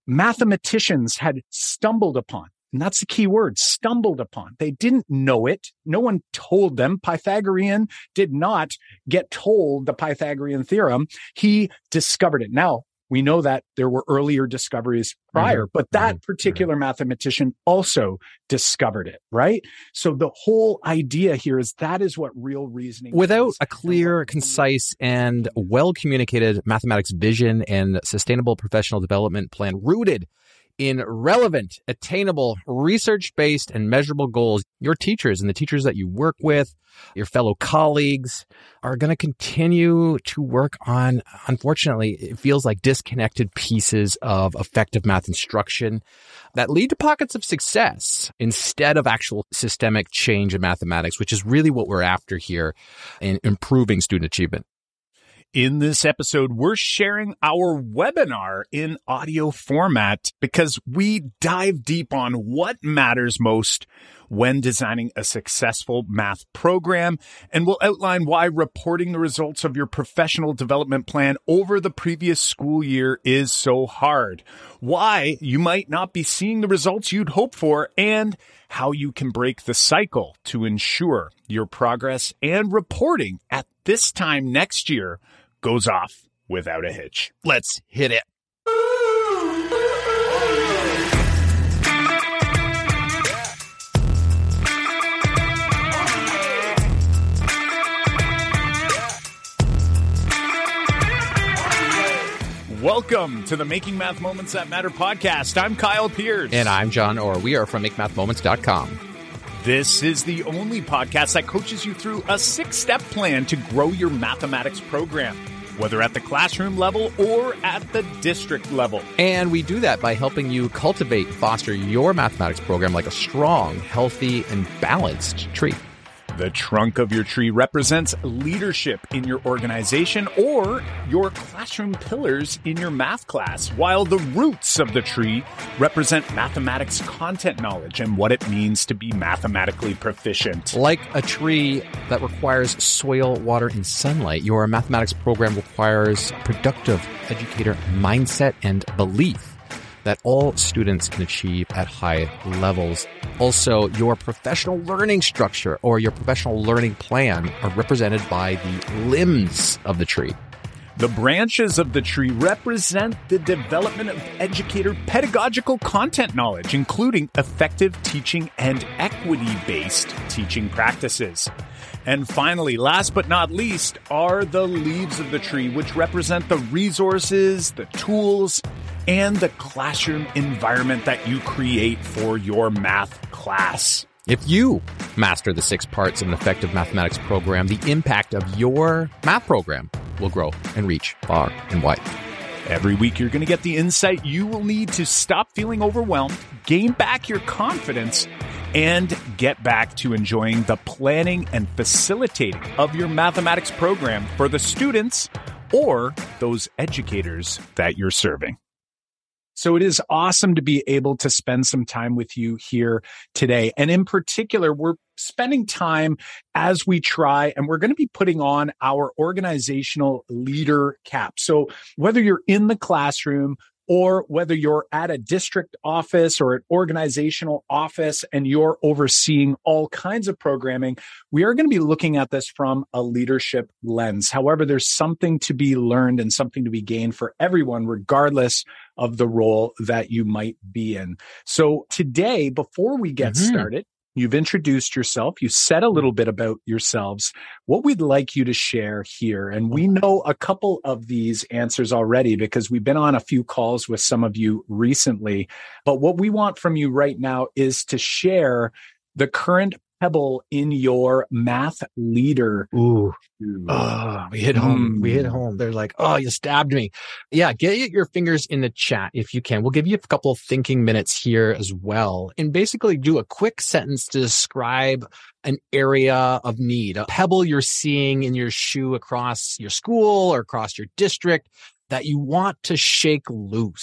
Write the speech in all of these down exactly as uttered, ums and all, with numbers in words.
mathematicians had stumbled upon. And that's the key word, stumbled upon. They didn't know it. No one told them. Pythagorean did not get told the Pythagorean theorem. He discovered it. Now, we know that there were earlier discoveries prior, mm-hmm. but that mm-hmm. particular mathematician also discovered it, right? So the whole idea here is that is what real reasoning Without is. a clear, concise, and well-communicated mathematics vision and sustainable professional development plan rooted in relevant, attainable, research-based, and measurable goals, your teachers and the teachers that you work with, your fellow colleagues, are going to continue to work on, unfortunately, it feels like disconnected pieces of effective math instruction that lead to pockets of success instead of actual systemic change in mathematics, which is really what we're after here in improving student achievement. In this episode, we're sharing our webinar in audio format because we dive deep on what matters most when designing a successful math program, and we'll outline why reporting the results of your professional development plan over the previous school year is so hard, why you might not be seeing the results you'd hope for, and how you can break the cycle to ensure your progress and reporting at this time next year goes off without a hitch. Let's hit it. Welcome to the Making Math Moments That Matter podcast. I'm Kyle Pierce. And I'm John Orr. We are from make math moments dot com. This is the only podcast that coaches you through a six-step plan to grow your mathematics program, whether at the classroom level or at the district level. And we do that by helping you cultivate, foster your mathematics program like a strong, healthy, and balanced tree. The trunk of your tree represents leadership in your organization or your classroom pillars in your math class, while the roots of the tree represent mathematics content knowledge and what it means to be mathematically proficient. Like a tree that requires soil, water, and sunlight, your mathematics program requires a productive educator mindset and belief that all students can achieve at high levels. Also, your professional learning structure or your professional learning plan are represented by the limbs of the tree. The branches of the tree represent the development of educator pedagogical content knowledge, including effective teaching and equity-based teaching practices. And finally, last but not least, are the leaves of the tree, which represent the resources, the tools, and the classroom environment that you create for your math class. If you master the six parts of an effective mathematics program, the impact of your math program will grow and reach far and wide. Every week, you're going to get the insight you will need to stop feeling overwhelmed, gain back your confidence, and get back to enjoying the planning and facilitating of your mathematics program for the students or those educators that you're serving. So it is awesome to be able to spend some time with you here today. And in particular, we're spending time as we try, and we're going to be putting on our organizational leader cap. So whether you're in the classroom or whether you're at a district office or an organizational office and you're overseeing all kinds of programming, we are going to be looking at this from a leadership lens. However, there's something to be learned and something to be gained for everyone, regardless of the role that you might be in. So today, before we get mm-hmm. started, you've introduced yourself. You said a little bit about yourselves, what we'd like you to share here. And we know a couple of these answers already because we've been on a few calls with some of you recently. But what we want from you right now is to share the current pebble in your math leader. Ooh. Oh, we hit home. Mm. We hit home. They're like, oh, you stabbed me. Yeah, get your fingers in the chat if you can. We'll give you a couple of thinking minutes here as well. And basically do a quick sentence to describe an area of need, a pebble you're seeing in your shoe across your school or across your district that you want to shake loose.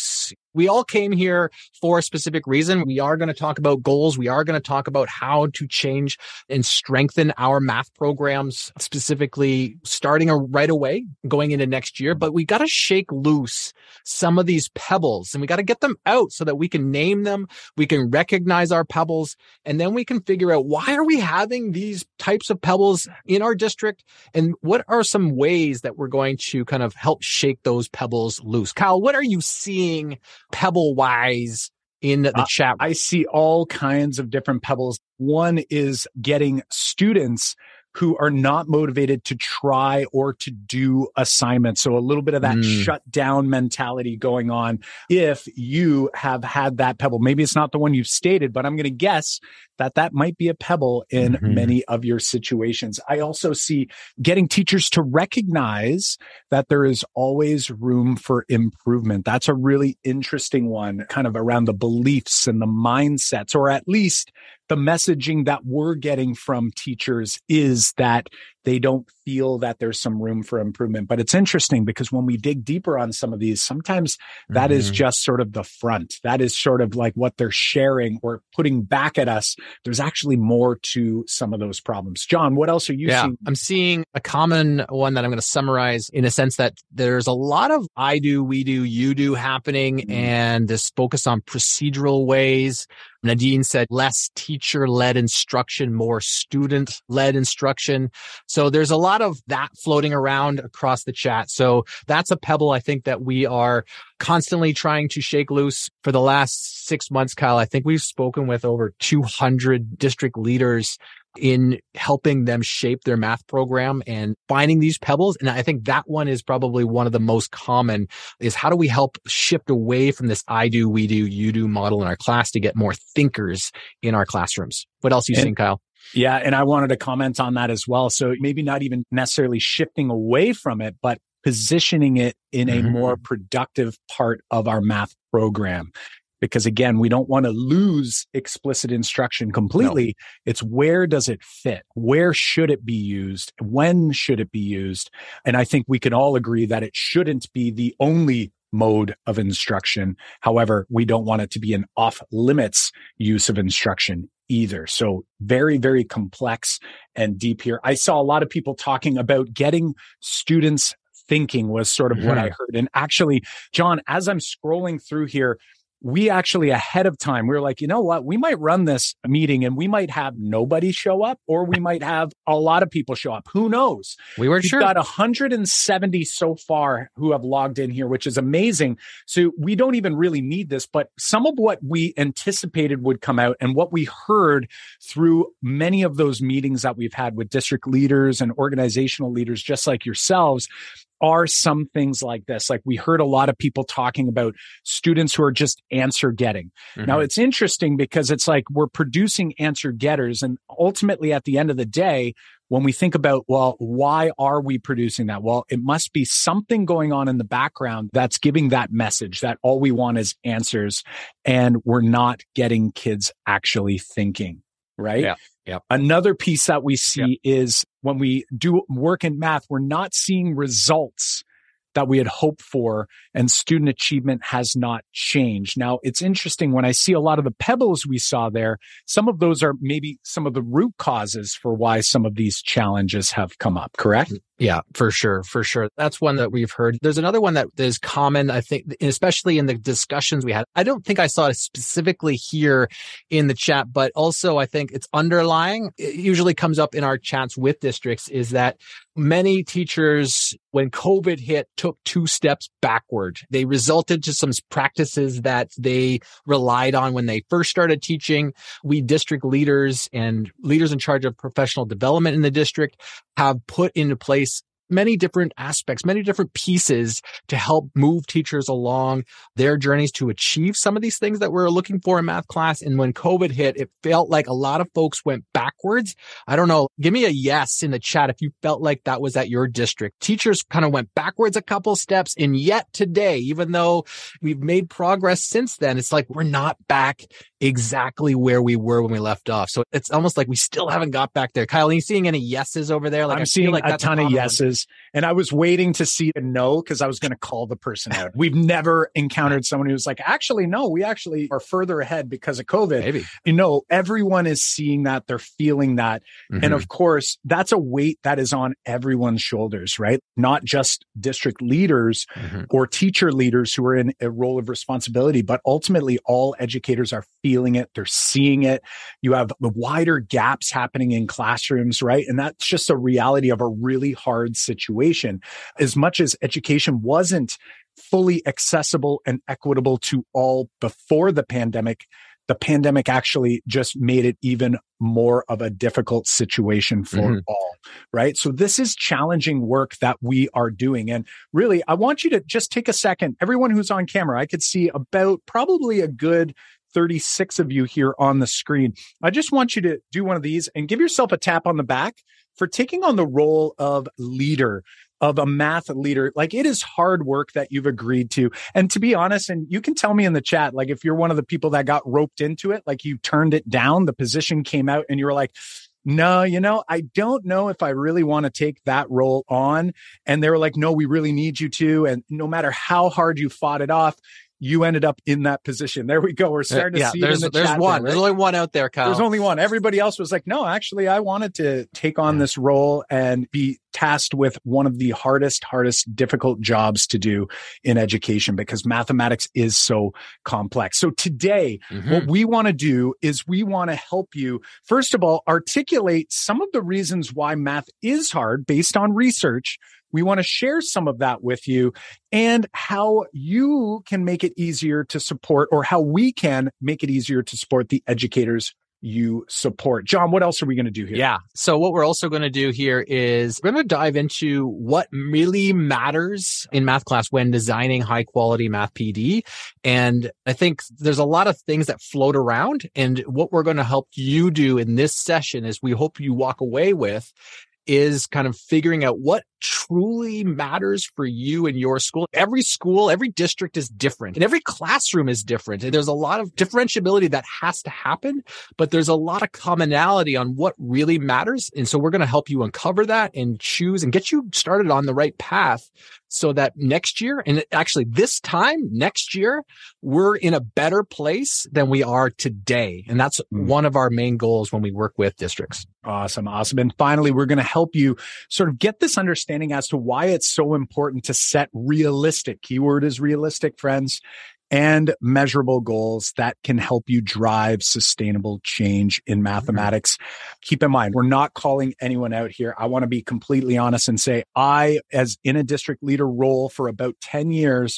We all came here for a specific reason. We are going to talk about goals. We are going to talk about how to change and strengthen our math programs, specifically starting right away, going into next year. But we got to shake loose some of these pebbles and we got to get them out so that we can name them. We can recognize our pebbles, and then we can figure out, why are we having these types of pebbles in our district? And what are some ways that we're going to kind of help shake those pebbles loose? Kyle, what are you seeing pebble wise in the uh, chat? I see all kinds of different pebbles. One is getting students who are not motivated to try or to do assignments. So a little bit of that Mm. shutdown mentality going on. If you have had that pebble, maybe it's not the one you've stated, but I'm going to guess that that might be a pebble in Mhm. many of your situations. I also see getting teachers to recognize that there is always room for improvement. That's a really interesting one, kind of around the beliefs and the mindsets, or at least the messaging that we're getting from teachers is that they don't feel that there's some room for improvement. But it's interesting because when we dig deeper on some of these, sometimes that Mhm. is just sort of the front. That is sort of like what they're sharing or putting back at us. There's actually more to some of those problems. John, what else are you yeah, seeing? I'm seeing a common one that I'm going to summarize in a sense that there's a lot of I do, we do, you do happening, Mhm. and this focus on procedural ways. Nadine said less teacher-led instruction, more student-led instruction. So there's a lot of that floating around across the chat. So that's a pebble I think that we are constantly trying to shake loose. For the last six months, Kyle, I think we've spoken with over two hundred district leaders in helping them shape their math program and finding these pebbles. And I think that one is probably one of the most common, is how do we help shift away from this I do, we do, you do model in our class to get more thinkers in our classrooms. What else are you And- seeing, Kyle? Yeah, and I wanted to comment on that as well. So maybe not even necessarily shifting away from it, but positioning it in a Mhm. more productive part of our math program. Because again, we don't want to lose explicit instruction completely. It's where does it fit? Where should it be used? When should it be used? And I think we can all agree that it shouldn't be the only mode of instruction. However, we don't want it to be an off limits use of instruction either. So very, very complex and deep here. I saw a lot of people talking about getting students thinking was sort of mm-hmm. what I heard. And actually, John, as I'm scrolling through here, we actually ahead of time, we were like, you know what, we might run this meeting and we might have nobody show up, or we might have a lot of people show up. Who knows? We weren't We've sure. got one hundred seventy so far who have logged in here, which is amazing. So we don't even really need this, but some of what we anticipated would come out and what we heard through many of those meetings that we've had with district leaders and organizational leaders, just like yourselves, are some things like this. Like we heard a lot of people talking about students who are just answer getting. Mm-hmm. Now it's interesting because it's like we're producing answer getters. And ultimately at the end of the day, when we think about, well, why are we producing that? Well, it must be something going on in the background that's giving that message that all we want is answers and we're not getting kids actually thinking, right? Yeah. Yep. Another piece that we see yep. is when we do work in math, we're not seeing results that we had hoped for, and student achievement has not changed. Now, it's interesting when I see a lot of the pebbles we saw there, some of those are maybe some of the root causes for why some of these challenges have come up, correct? Yeah, for sure. For sure. That's one that we've heard. There's another one that is common, I think, especially in the discussions we had. I don't think I saw it specifically here in the chat, but also I think it's underlying. It usually comes up in our chats with districts is that many teachers, when COVID hit, took two steps backward. They resulted to some practices that they relied on when they first started teaching. We district leaders and leaders in charge of professional development in the district have put into place many different aspects, many different pieces to help move teachers along their journeys to achieve some of these things that we're looking for in math class. And when COVID hit, it felt like a lot of folks went backwards. I don't know. Give me a yes in the chat if you felt like that was at your district. Teachers kind of went backwards a couple steps. And yet today, even though we've made progress since then, it's like we're not back exactly where we were when we left off. So it's almost like we still haven't got back there. Kyle, are you seeing any yeses over there? Like I'm I seeing feel like a that's ton a of one. yeses. And I was waiting to see a no because I was going to call the person out. We've never encountered someone who was like, actually, no, we actually are further ahead because of COVID. Maybe. You know, everyone is seeing that. They're feeling that. Mm-hmm. And of course, that's a weight that is on everyone's shoulders, right? Not just district leaders mm-hmm. or teacher leaders who are in a role of responsibility, but ultimately all educators are feeling it. They're seeing it. You have the wider gaps happening in classrooms, right? And that's just a reality of a really hard situation. As much as education wasn't fully accessible and equitable to all before the pandemic, the pandemic actually just made it even more of a difficult situation for mm-hmm. all, right? So this is challenging work that we are doing. And really, I want you to just take a second. Everyone who's on camera, I could see about probably a good thirty-six of you here on the screen. I just want you to do one of these and give yourself a tap on the back for taking on the role of leader, of a math leader. Like, it is hard work that you've agreed to. And to be honest, and you can tell me in the chat, like if you're one of the people that got roped into it, like you turned it down, the position came out and you were like, no, you know, I don't know if I really want to take that role on. And they were like, no, we really need you to. And no matter how hard you fought it off, you ended up in that position. There we go. We're starting to yeah, see there's, it in the there's chat one. there, right? There's only one out there, Kyle. There's only one. Everybody else was like, no, actually, I wanted to take on yeah. this role and be tasked with one of the hardest, hardest, difficult jobs to do in education because mathematics is so complex. So today, mm-hmm. what we want to do is we want to help you, first of all, articulate some of the reasons why math is hard based on research. We want to share some of that with you and how you can make it easier to support, or how we can make it easier to support the educators you support. John, what else are we going to do here? Yeah. So what we're also going to do here is we're going to dive into what really matters in math class when designing high quality math P D. And I think there's a lot of things that float around. And what we're going to help you do in this session is we hope you walk away with is kind of figuring out what truly matters for you and your school. Every school, every district is different and every classroom is different. And there's a lot of differentiability that has to happen, but there's a lot of commonality on what really matters. And so we're going to help you uncover that and choose and get you started on the right path so that next year, and actually this time next year, we're in a better place than we are today. And that's mm. one of our main goals when we work with districts. Awesome. Awesome. And finally, we're going to help you sort of get this understanding as to why it's so important to set realistic, keyword is realistic, friends, and measurable goals that can help you drive sustainable change in mathematics. Mm-hmm. Keep in mind, we're not calling anyone out here. I want to be completely honest and say, I, as in a district leader role for about ten years,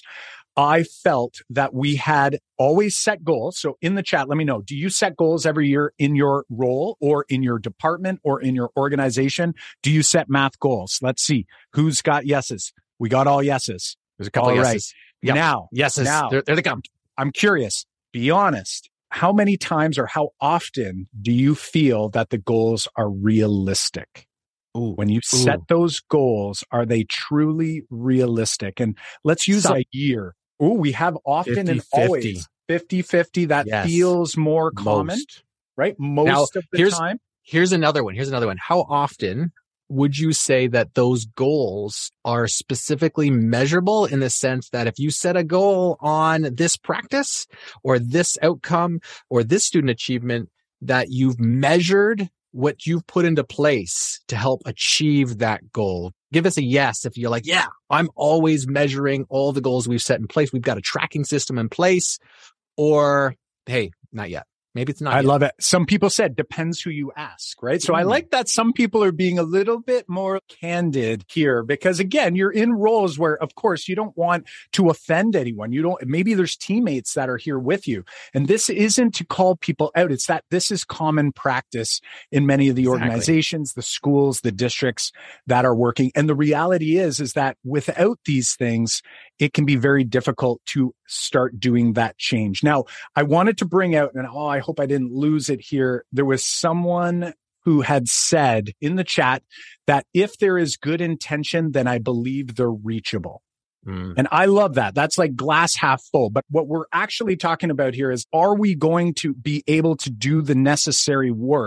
I felt that we had always set goals. So in the chat, let me know, do you set goals every year in your role or in your department or in your organization? Do you set math goals? Let's see who's got yeses. We got all yeses. There's a couple all of right. yeses. Yep. Now, yeses. Now, there, there they come. I'm curious, be honest. How many times or how often do you feel that the goals are realistic? Ooh, when you set ooh. those goals, are they truly realistic? And let's use Some, a year. Oh, we have often fifty, and always fifty fifty. That yes. feels more common, Most. right? Most now, of the here's, time. Here's another one. Here's another one. How often would you say that those goals are specifically measurable in the sense that if you set a goal on this practice or this outcome or this student achievement, that you've measured what you've put into place to help achieve that goal? Give us a yes if you're like, yeah, I'm always measuring all the goals we've set in place. We've got a tracking system in place. Or, hey, not yet. Maybe it's not I yet. love it. Some people said, depends who you ask, right? So mm. I like that some people are being a little bit more candid here because, again, you're in roles where, of course, you don't want to offend anyone. You don't, maybe there's teammates that are here with you. And this isn't to call people out. It's that this is common practice in many of the exactly. organizations, the schools, the districts that are working. And the reality is, is that without these things, it can be very difficult to start doing that change. Now, I wanted to bring out, and oh, I hope I didn't lose it here. There was someone who had said in the chat that if there is good intention, then I believe they're reachable. Mm. And I love that. That's like glass half full. But what we're actually talking about here is, are we going to be able to do the necessary work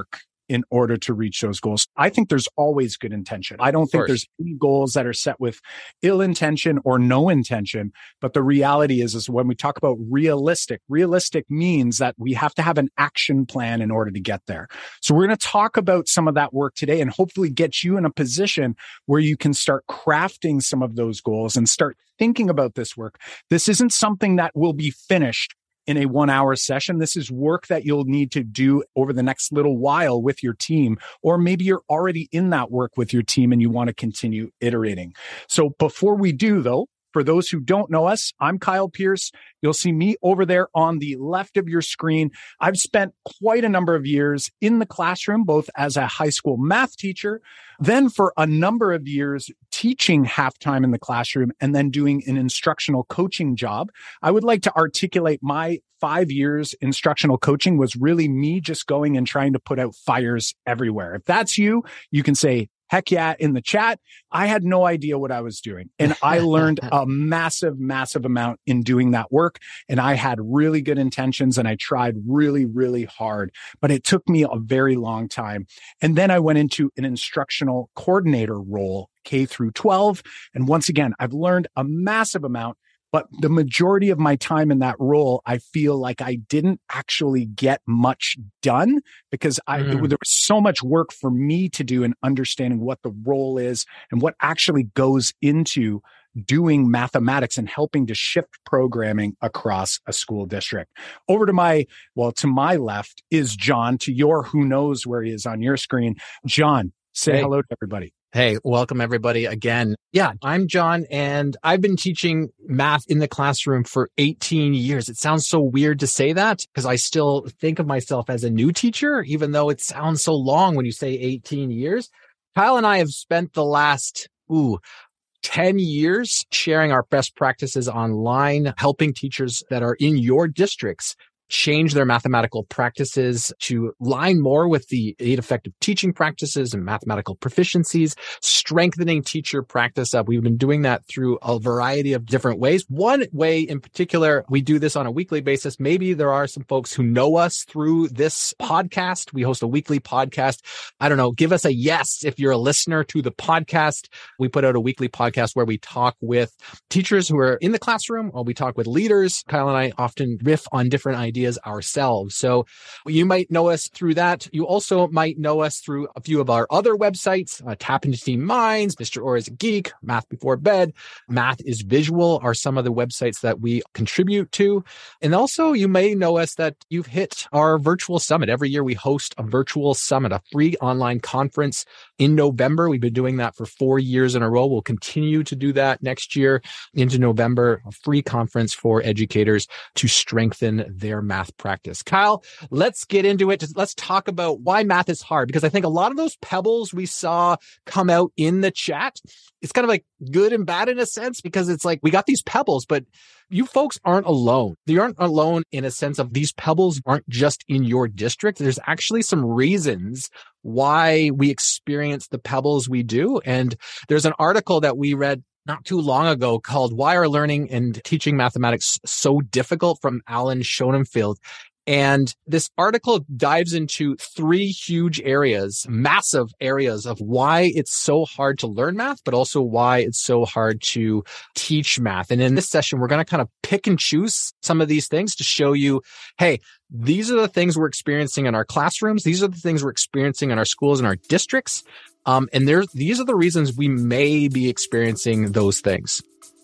in order to reach those goals. I think there's always good intention. I don't think there's any goals that are set with ill intention or no intention. But the reality is, is when we talk about realistic, realistic means that we have to have an action plan in order to get there. So we're going to talk about some of that work today and hopefully get you in a position where you can start crafting some of those goals and start thinking about this work. This isn't something that will be finished in a one hour session. This is work that you'll need to do over the next little while with your team, or maybe you're already in that work with your team and you want to continue iterating. So before we do though, for those who don't know us, I'm Kyle Pearce. You'll see me over there on the left of your screen. I've spent quite a number of years in the classroom, both as a high school math teacher, then for a number of years teaching half-time in the classroom, and then doing an instructional coaching job. I would like to articulate my five years instructional coaching was really me just going and trying to put out fires everywhere. If that's you, you can say, heck yeah, in the chat. I had no idea what I was doing. And I learned a massive, massive amount in doing that work. And I had really good intentions and I tried really, really hard, but it took me a very long time. And then I went into an instructional coordinator role, K through twelve. And once again, I've learned a massive amount. But the majority of my time in that role, I feel like I didn't actually get much done because I, mm. there was so much work for me to do in understanding what the role is and what actually goes into doing mathematics and helping to shift programming across a school district. Over to my, well, to my left is John. To your, who knows where he is on your screen. John, say hey. hello to everybody. Hey, welcome everybody again. Yeah, I'm John, and I've been teaching math in the classroom for eighteen years. It sounds so weird to say that because I still think of myself as a new teacher, even though it sounds so long when you say eighteen years. Kyle and I have spent the last, ooh, ten years sharing our best practices online, helping teachers that are in your districts change their mathematical practices to line more with the eight effective teaching practices and mathematical proficiencies, strengthening teacher practice. Uh, we've been doing that through a variety of different ways. One way in particular, we do this on a weekly basis. Maybe there are some folks who know us through this podcast. We host a weekly podcast. I don't know, give us a yes if you're a listener to the podcast. We put out a weekly podcast where we talk with teachers who are in the classroom, or we talk with leaders. Kyle and I often riff on different ideas ideas ourselves. So you might know us through that. You also might know us through a few of our other websites, uh, Tap Into Team Minds, Mister Orr is a Geek, Math Before Bed, Math is Visual are some of the websites that we contribute to. And also you may know us that you've hit our virtual summit. Every year we host a virtual summit, a free online conference in November. We've been doing that for four years in a row. We'll continue to do that next year into November, a free conference for educators to strengthen their math practice. Kyle, let's get into it. Let's talk about why math is hard, because I think a lot of those pebbles we saw come out in the chat, it's kind of like good and bad in a sense, because it's like we got these pebbles, but you folks aren't alone. You aren't alone in a sense of these pebbles aren't just in your district. There's actually some reasons why we experience the pebbles we do. And there's an article that we read not too long ago called Why Are Learning and Teaching Mathematics So Difficult from Alan Schoenfeld. And this article dives into three huge areas, massive areas of why it's so hard to learn math, but also why it's so hard to teach math. And in this session, we're going to kind of pick and choose some of these things to show you, hey, these are the things we're experiencing in our classrooms. These are the things we're experiencing in our schools and our districts. Um, and there's, these are the reasons we may be experiencing those things.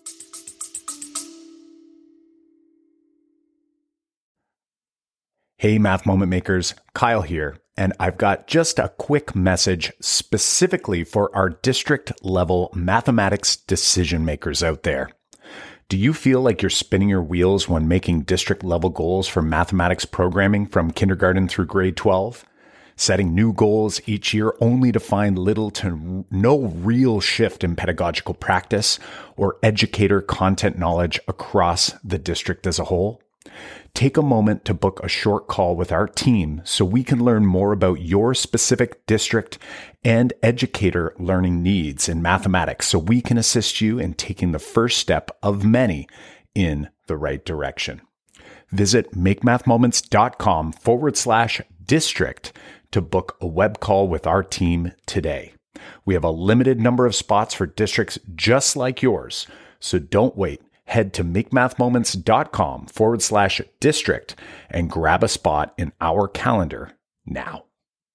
Hey, Math Moment Makers, Kyle here, and I've got just a quick message specifically for our district level mathematics decision makers out there. Do you feel like you're spinning your wheels when making district level goals for mathematics programming from kindergarten through grade twelve? Setting new goals each year only to find little to no real shift in pedagogical practice or educator content knowledge across the district as a whole? Take a moment to book a short call with our team so we can learn more about your specific district and educator learning needs in mathematics so we can assist you in taking the first step of many in the right direction. Visit makemathmoments.com forward slash district to book a web call with our team today. We have a limited number of spots for districts just like yours, so don't wait. Head to makemathmoments.com forward slash district and grab a spot in our calendar now.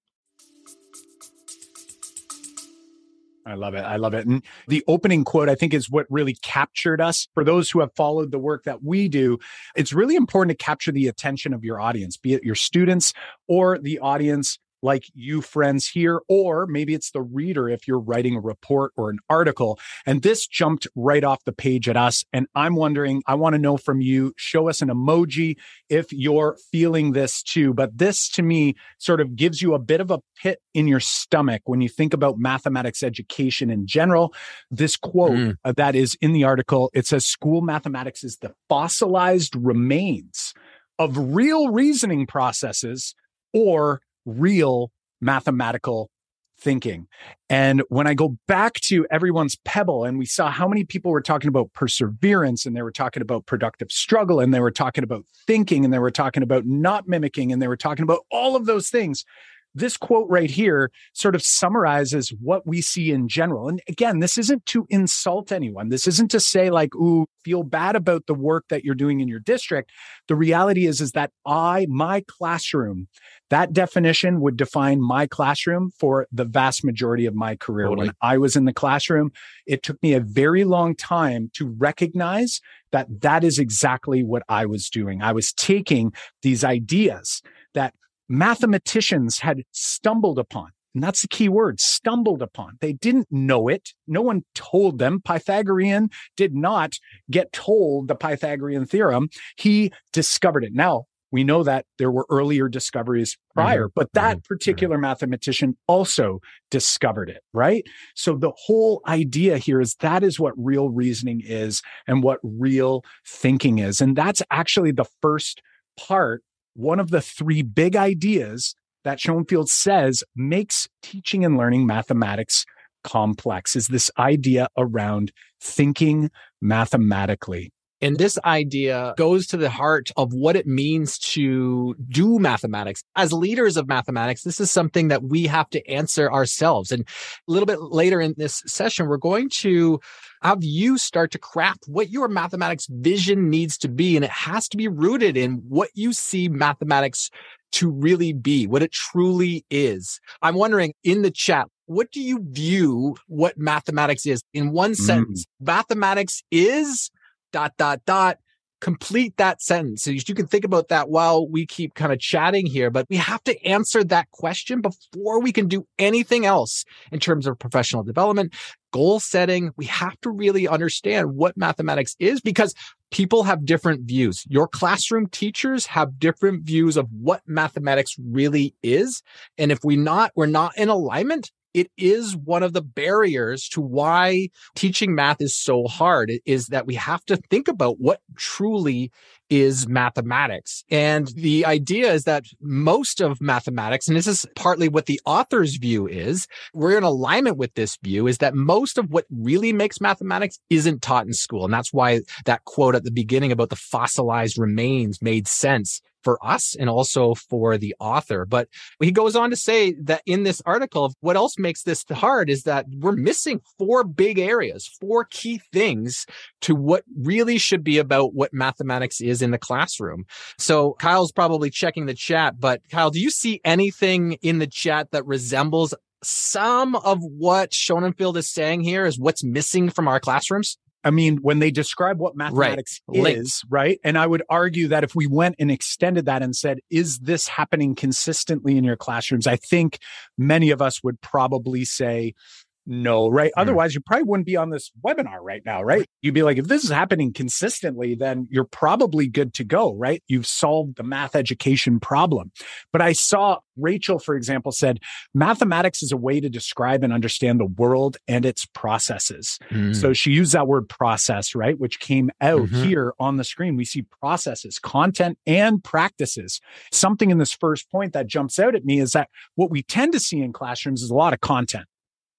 I love it. I love it. And the opening quote, I think, is what really captured us. For those who have followed the work that we do, it's really important to capture the attention of your audience, be it your students or the audience like you friends here, or maybe it's the reader if you're writing a report or an article. And this jumped right off the page at us. And I'm wondering, I want to know from you, show us an emoji if you're feeling this too. But this to me sort of gives you a bit of a pit in your stomach when you think about mathematics education in general. This quote mm. uh, that is in the article, it says, school mathematics is the fossilized remains of real reasoning processes or real mathematical thinking. And when I go back to everyone's Pebble, and we saw how many people were talking about perseverance, and they were talking about productive struggle, and they were talking about thinking, and they were talking about not mimicking, and they were talking about all of those things. This quote right here sort of summarizes what we see in general. And again, this isn't to insult anyone. This isn't to say like, ooh, feel bad about the work that you're doing in your district. The reality is, is that I, my classroom, that definition would define my classroom for the vast majority of my career. Totally. When I was in the classroom, it took me a very long time to recognize that that is exactly what I was doing. I was taking these ideas that mathematicians had stumbled upon. And that's the key word, stumbled upon. They didn't know it. No one told them. Pythagorean did not get told the Pythagorean theorem. He discovered it. Now, we know that there were earlier discoveries prior, mm-hmm. but that particular mm-hmm. mathematician also discovered it, right? So the whole idea here is that is what real reasoning is and what real thinking is. And that's actually the first part. One of the three big ideas that Schoenfield says makes teaching and learning mathematics complex is this idea around thinking mathematically. And this idea goes to the heart of what it means to do mathematics. As leaders of mathematics, this is something that we have to answer ourselves. And a little bit later in this session, we're going to have you start to craft what your mathematics vision needs to be. And it has to be rooted in what you see mathematics to really be, what it truly is. I'm wondering in the chat, what do you view what mathematics is? In one mm. sentence, mathematics is... dot, dot, dot, complete that sentence. So you can think about that while we keep kind of chatting here, but we have to answer that question before we can do anything else in terms of professional development, goal setting. We have to really understand what mathematics is because people have different views. Your classroom teachers have different views of what mathematics really is. And if we not, we're not in alignment, it is one of the barriers to why teaching math is so hard, is that we have to think about what truly is mathematics. And the idea is that most of mathematics, and this is partly what the author's view is, we're in alignment with this view, is that most of what really makes mathematics isn't taught in school. And that's why that quote at the beginning about the fossilized remains made sense for us and also for the author. But he goes on to say that in this article, what else makes this hard is that we're missing four big areas, four key things to what really should be about what mathematics is in the classroom. So Kyle's probably checking the chat, but Kyle, do you see anything in the chat that resembles some of what Schoenfield is saying here is what's missing from our classrooms? I mean, when they describe what mathematics right. is, right? And I would argue that if we went and extended that and said, is this happening consistently in your classrooms? I think many of us would probably say no, right? Mm. Otherwise, you probably wouldn't be on this webinar right now, right? You'd be like, if this is happening consistently, then you're probably good to go, right? You've solved the math education problem. But I saw Rachel, for example, said, mathematics is a way to describe and understand the world and its processes. Mm. So she used that word process, right? Which came out mm-hmm. here on the screen. We see processes, content, and practices. Something in this first point that jumps out at me is that what we tend to see in classrooms is a lot of content.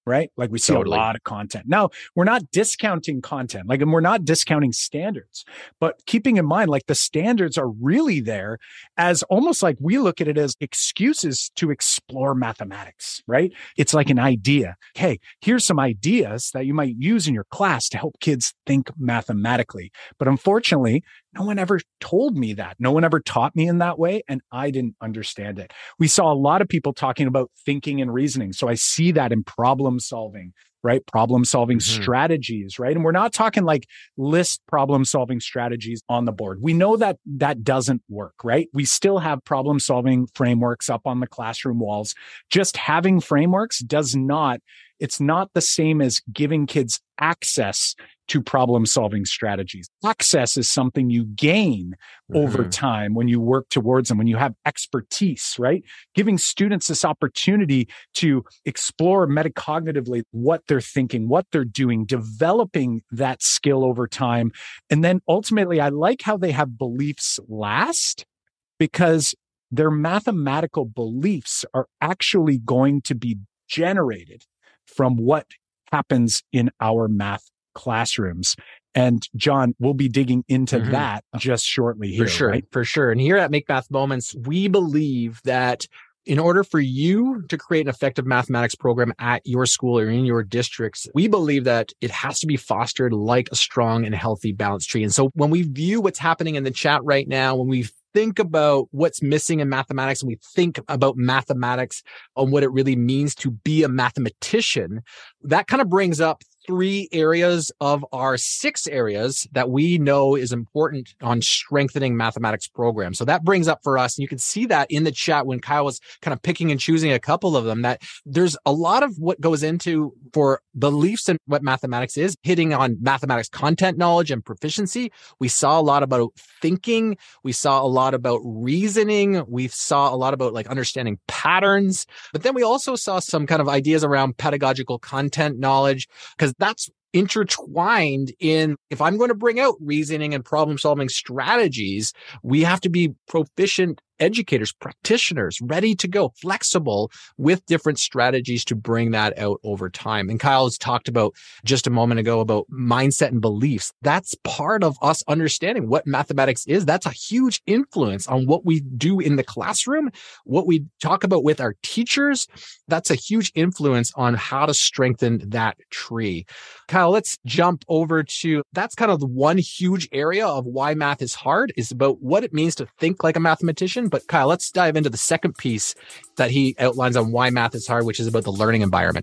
right? Like we see Totally. a lot of content. Now, we're not discounting content, like, and we're not discounting standards, but keeping in mind, like the standards are really there as almost like we look at it as excuses to explore mathematics, right? It's like an idea. Hey, here's some ideas that you might use in your class to help kids think mathematically. But unfortunately, no one ever told me that. No one ever taught me in that way, and I didn't understand it. We saw a lot of people talking about thinking and reasoning. So I see that in problem solving, right? Problem solving mm-hmm. strategies, right? And we're not talking like list problem solving strategies on the board. We know that that doesn't work, right? We still have problem solving frameworks up on the classroom walls. Just having frameworks does not, it's not the same as giving kids access to problem solving strategies. Access is something you gain mm-hmm. over time when you work towards them, when you have expertise, right? Giving students this opportunity to explore metacognitively what they're thinking, what they're doing, developing that skill over time. And then ultimately, I like how they have beliefs last, because their mathematical beliefs are actually going to be generated from what happens in our math classrooms. And John, we'll be digging into mm-hmm. that just shortly here. For sure, right? for sure. And here at Make Math Moments, we believe that in order for you to create an effective mathematics program at your school or in your districts, we believe that it has to be fostered like a strong and healthy balanced tree. And so when we view what's happening in the chat right now, when we think about what's missing in mathematics, and we think about mathematics and what it really means to be a mathematician, that kind of brings up three areas of our six areas that we know is important on strengthening mathematics programs. So that brings up for us, and you can see that in the chat when Kyle was kind of picking and choosing a couple of them, that there's a lot of what goes into for beliefs in what mathematics is, hitting on mathematics content knowledge and proficiency. We saw a lot about thinking. We saw a lot about reasoning. We saw a lot about like understanding patterns, but then we also saw some kind of ideas around pedagogical content knowledge, because that's intertwined in, if I'm going to bring out reasoning and problem solving strategies, we have to be proficient educators, practitioners, ready to go, flexible with different strategies to bring that out over time. And Kyle has talked about just a moment ago about mindset and beliefs. That's part of us understanding what mathematics is. That's a huge influence on what we do in the classroom, what we talk about with our teachers. That's a huge influence on how to strengthen that tree. Kyle, let's jump over to, that's kind of the one huge area of why math is hard, is about what it means to think like a mathematician. But Kyle, let's dive into the second piece that he outlines on why math is hard, which is about the learning environment.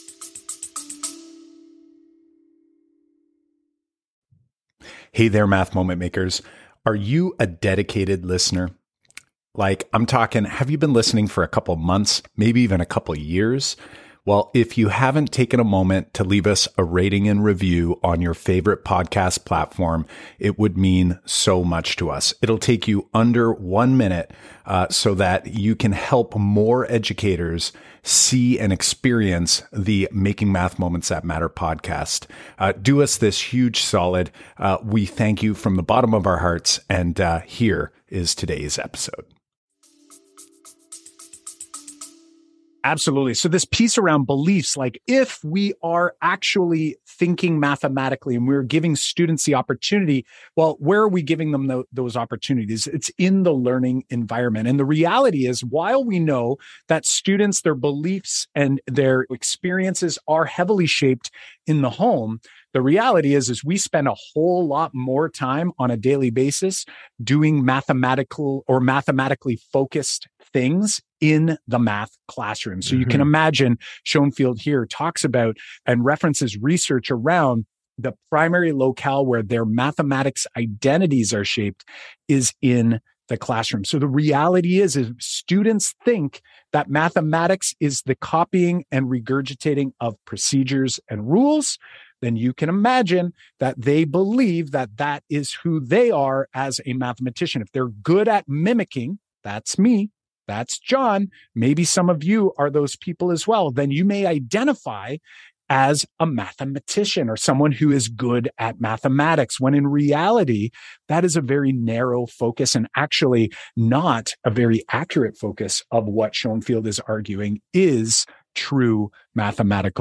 Hey there, Math Moment Makers. Are you a dedicated listener? Like, I'm talking, have you been listening for a couple months, maybe even a couple years? Well, if you haven't taken a moment to leave us a rating and review on your favorite podcast platform, it would mean so much to us. It'll take you under one minute uh, so that you can help more educators see and experience the Making Math Moments That Matter podcast. Uh, do us this huge solid. Uh, we thank you from the bottom of our hearts. And uh, here is today's episode. Absolutely. So this piece around beliefs, like if we are actually thinking mathematically and we're giving students the opportunity, well, where are we giving them th- those opportunities? It's in the learning environment. And the reality is, while we know that students, their beliefs and their experiences are heavily shaped in the home, the reality is, is we spend a whole lot more time on a daily basis doing mathematical or mathematically focused things in the math classroom. So mm-hmm. you can imagine Schoenfield here talks about and references research around the primary locale where their mathematics identities are shaped is in the classroom. So the reality is, is students think that mathematics is the copying and regurgitating of procedures and rules. Then you can imagine that they believe that that is who they are as a mathematician. If they're good at mimicking, that's me, that's John, maybe some of you are those people as well, then you may identify as a mathematician or someone who is good at mathematics, when in reality, that is a very narrow focus and actually not a very accurate focus of what Schoenfield is arguing is true mathematical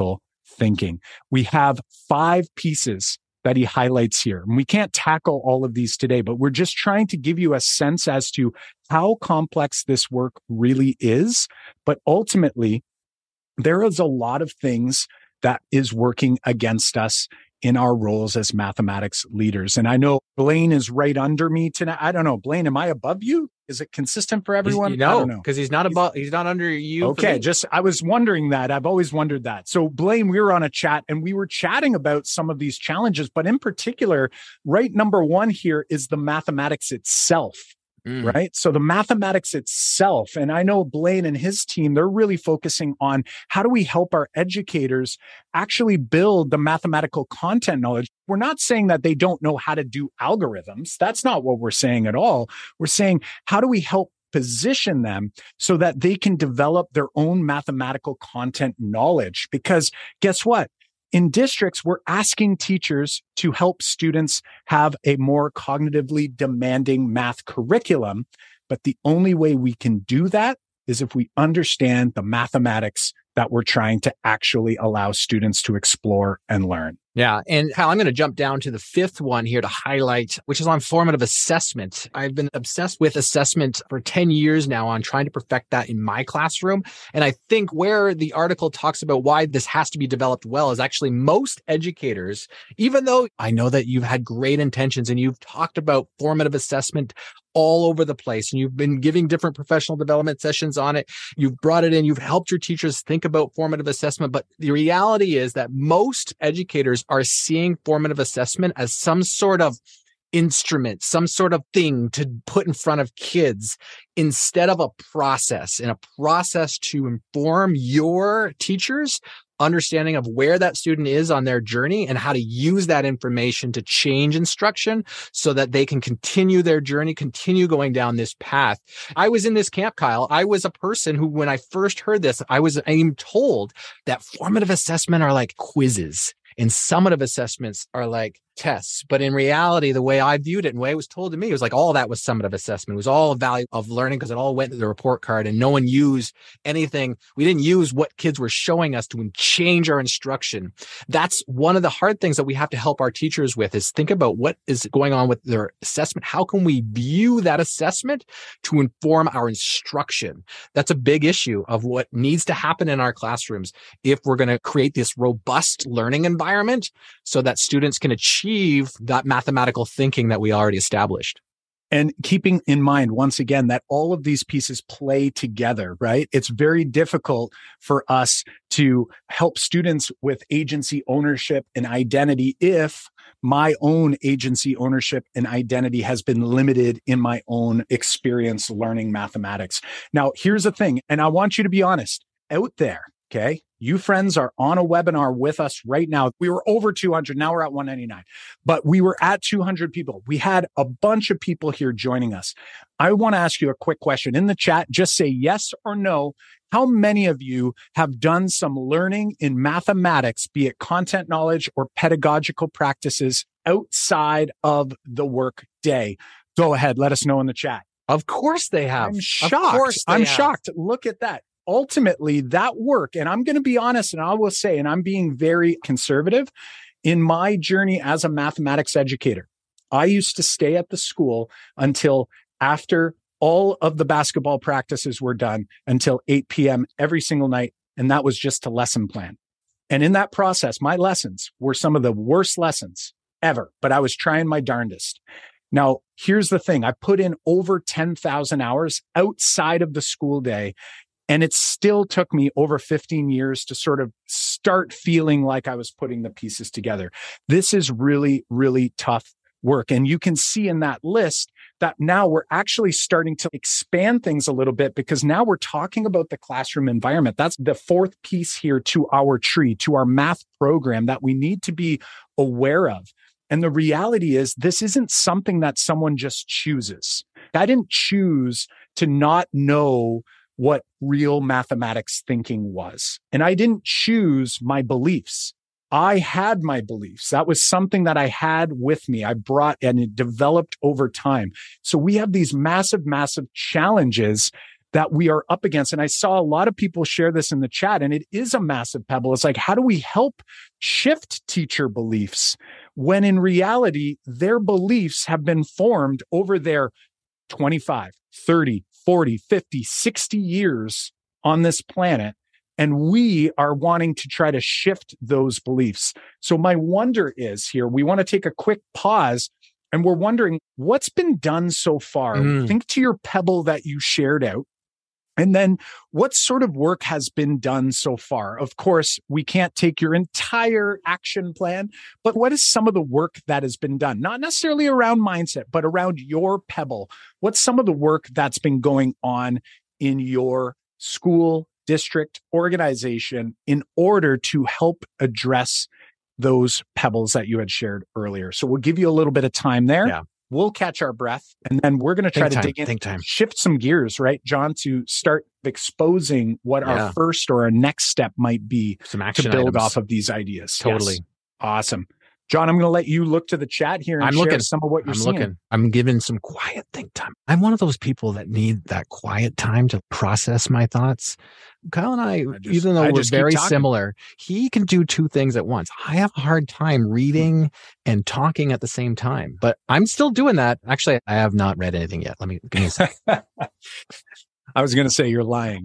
thinking. We have five pieces that he highlights here. And we can't tackle all of these today, but we're just trying to give you a sense as to how complex this work really is. But ultimately, there is a lot of things that is working against us in our roles as mathematics leaders. And I know Blaine is right under me tonight. I don't know. Blaine, am I above you? Is it consistent for everyone? He's, no, because he's not above, he's not under you. Okay, just, I was wondering that. I've always wondered that. So Blaine, we were on a chat and we were chatting about some of these challenges, but in particular, right, number one here is the mathematics itself. Mm. Right. So the mathematics itself, and I know Blaine and his team, they're really focusing on how do we help our educators actually build the mathematical content knowledge. We're not saying that they don't know how to do algorithms. That's not what we're saying at all. We're saying, how do we help position them so that they can develop their own mathematical content knowledge? Because guess what? In districts, we're asking teachers to help students have a more cognitively demanding math curriculum. But the only way we can do that is if we understand the mathematics that we're trying to actually allow students to explore and learn. Yeah. And Kyle, I'm going to jump down to the fifth one here to highlight, which is on formative assessment. I've been obsessed with assessment for ten years now on trying to perfect that in my classroom. And I think where the article talks about why this has to be developed well is actually most educators, even though I know that you've had great intentions and you've talked about formative assessment all over the place and you've been giving different professional development sessions on it. You've brought it in. You've helped your teachers think about formative assessment. But the reality is that most educators are seeing formative assessment as some sort of instrument, some sort of thing to put in front of kids instead of a process, and a process to inform your teachers understanding of where that student is on their journey and how to use that information to change instruction so that they can continue their journey, continue going down this path. I was in this camp, Kyle. I was a person who, when I first heard this, I was I'm told that formative assessment are like quizzes and summative assessments are like tests. But in reality, the way I viewed it and the way it was told to me, it was like all that was summative assessment. It was all value of learning because it all went to the report card and no one used anything. We didn't use what kids were showing us to change our instruction. That's one of the hard things that we have to help our teachers with is think about what is going on with their assessment. How can we view that assessment to inform our instruction? That's a big issue of what needs to happen in our classrooms if we're going to create this robust learning environment so that students can achieve that mathematical thinking that we already established. And keeping in mind, once again, that all of these pieces play together, right? It's very difficult for us to help students with agency ownership and identity if my own agency ownership and identity has been limited in my own experience learning mathematics. Now, here's the thing, and I want you to be honest out there, okay? You friends are on a webinar with us right now. We were over two hundred. Now we're at one ninety-nine, but we were at two hundred people. We had a bunch of people here joining us. I want to ask you a quick question in the chat. Just say yes or no. How many of you have done some learning in mathematics, be it content knowledge or pedagogical practices outside of the work day? Go ahead. Let us know in the chat. Of course they have. I'm shocked. Of course they I'm have. shocked. Look at that. Ultimately, that work, and I'm going to be honest, and I will say, and I'm being very conservative, in my journey as a mathematics educator, I used to stay at the school until after all of the basketball practices were done, until eight p.m. every single night, and that was just to lesson plan. And in that process, my lessons were some of the worst lessons ever, but I was trying my darndest. Now, here's the thing. I put in over ten thousand hours outside of the school day. And it still took me over fifteen years to sort of start feeling like I was putting the pieces together. This is really, really tough work. And you can see in that list that now we're actually starting to expand things a little bit because now we're talking about the classroom environment. That's the fourth piece here to our tree, to our math program that we need to be aware of. And the reality is this isn't something that someone just chooses. I didn't choose to not know what real mathematics thinking was. And I didn't choose my beliefs. I had my beliefs. That was something that I had with me. I brought and it developed over time. So we have these massive, massive challenges that we are up against. And I saw a lot of people share this in the chat, and it is a massive pebble. It's like, how do we help shift teacher beliefs when in reality, their beliefs have been formed over their twenty-five, thirty, forty, fifty, sixty years on this planet? And we are wanting to try to shift those beliefs. So my wonder is here, we want to take a quick pause, and we're wondering what's been done so far. Mm. Think to your pebble that you shared out. And then what sort of work has been done so far? Of course, we can't take your entire action plan, but what is some of the work that has been done? Not necessarily around mindset, but around your pebble. What's some of the work that's been going on in your school, district, organization in order to help address those pebbles that you had shared earlier? So we'll give you a little bit of time there. Yeah. We'll catch our breath, and then we're going to try think to time, dig in, think time. shift some gears, right, John, to start exposing what yeah. our first or our next step might be some action to build items. off of these ideas. Totally. Yes. Awesome. John, I'm going to let you look to the chat here and I'm share looking. some of what you're I'm seeing. Looking. I'm giving some quiet think time. I'm one of those people that need that quiet time to process my thoughts. Kyle and I, I just, even though I we're very talking. similar, he can do two things at once. I have a hard time reading and talking at the same time, but I'm still doing that. Actually, I have not read anything yet. Let me give me a second. I was going to say you're lying.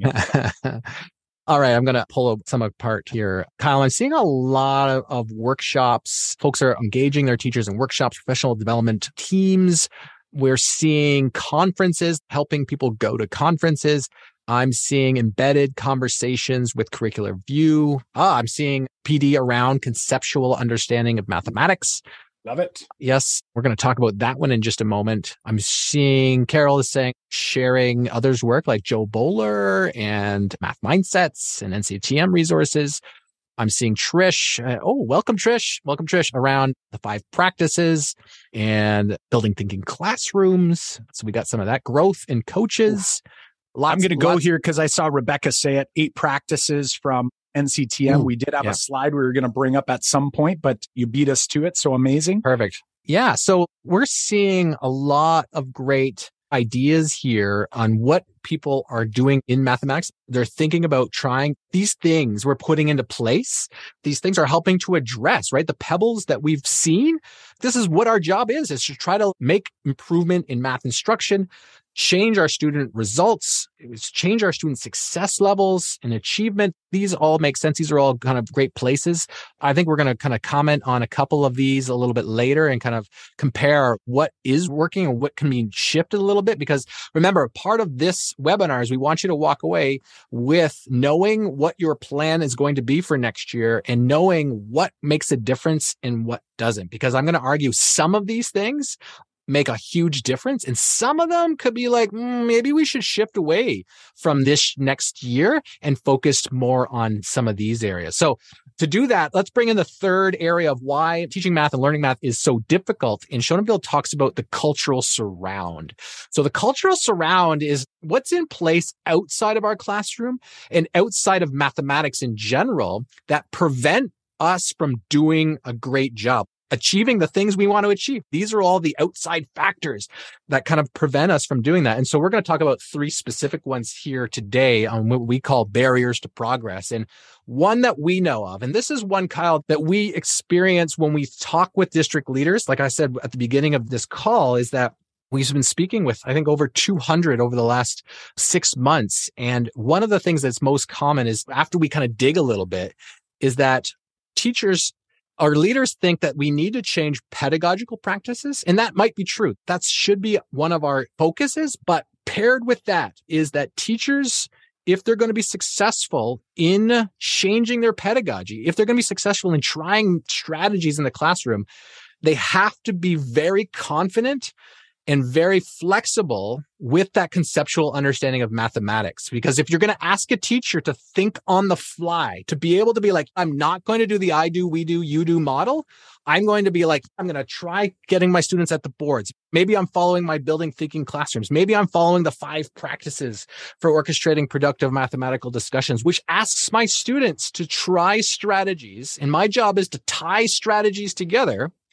All right, I'm going to pull some apart here. Kyle, I'm seeing a lot of, of workshops. Folks are engaging their teachers in workshops, professional development teams. We're seeing conferences, helping people go to conferences. I'm seeing embedded conversations with Curricular View. Ah, I'm seeing P D around conceptual understanding of mathematics. Love it. Yes, we're going to talk about that one in just a moment. I'm seeing Carol is saying sharing others' work like Joe Bowler and Math Mindsets and N C T M resources. I'm seeing Trish. Uh, oh, welcome, Trish. Welcome, Trish, around the five practices and building thinking classrooms. So we got some of that growth in coaches. Lots, I'm going to go lots. here because I saw Rebecca say it, eight practices from N C T M. Ooh, we did have yeah. a slide we were going to bring up at some point, but you beat us to it. So amazing. Perfect. Yeah. So we're seeing a lot of great ideas here on what people are doing in mathematics. They're thinking about trying these things we're putting into place. These things are helping to address, right? The pebbles that we've seen. This is what our job is, is to try to make improvement in math instruction, change our student results, change our student success levels and achievement. These all make sense. These are all kind of great places. I think we're going to kind of comment on a couple of these a little bit later and kind of compare what is working and what can be shifted a little bit. Because remember, part of this webinar is we want you to walk away with knowing what your plan is going to be for next year and knowing what makes a difference and what doesn't. Because I'm going to argue some of these things make a huge difference. And some of them could be like, mm, maybe we should shift away from this next year and focus more on some of these areas. So to do that, let's bring in the third area of why teaching math and learning math is so difficult. And Schoenfeld talks about the cultural surround. So the cultural surround is what's in place outside of our classroom and outside of mathematics in general that prevent us from doing a great job, achieving the things we want to achieve. These are all the outside factors that kind of prevent us from doing that. And so we're going to talk about three specific ones here today on what we call barriers to progress. And one that we know of, and this is one, Kyle, that we experience when we talk with district leaders, like I said at the beginning of this call, is that we've been speaking with, I think, over two hundred over the last six months. And one of the things that's most common is after we kind of dig a little bit is that teachers Our leaders think that we need to change pedagogical practices, and that might be true. That should be one of our focuses, but paired with that is that teachers, if they're going to be successful in changing their pedagogy, if they're going to be successful in trying strategies in the classroom, they have to be very confident and very flexible with that conceptual understanding of mathematics. Because if you're going to ask a teacher to think on the fly, to be able to be like, I'm not going to do the I do, we do, you do model. I'm going to be like, I'm going to try getting my students at the boards. Maybe I'm following my building thinking classrooms. Maybe I'm following the five practices for orchestrating productive mathematical discussions, which asks my students to try strategies. And my job is to tie strategies together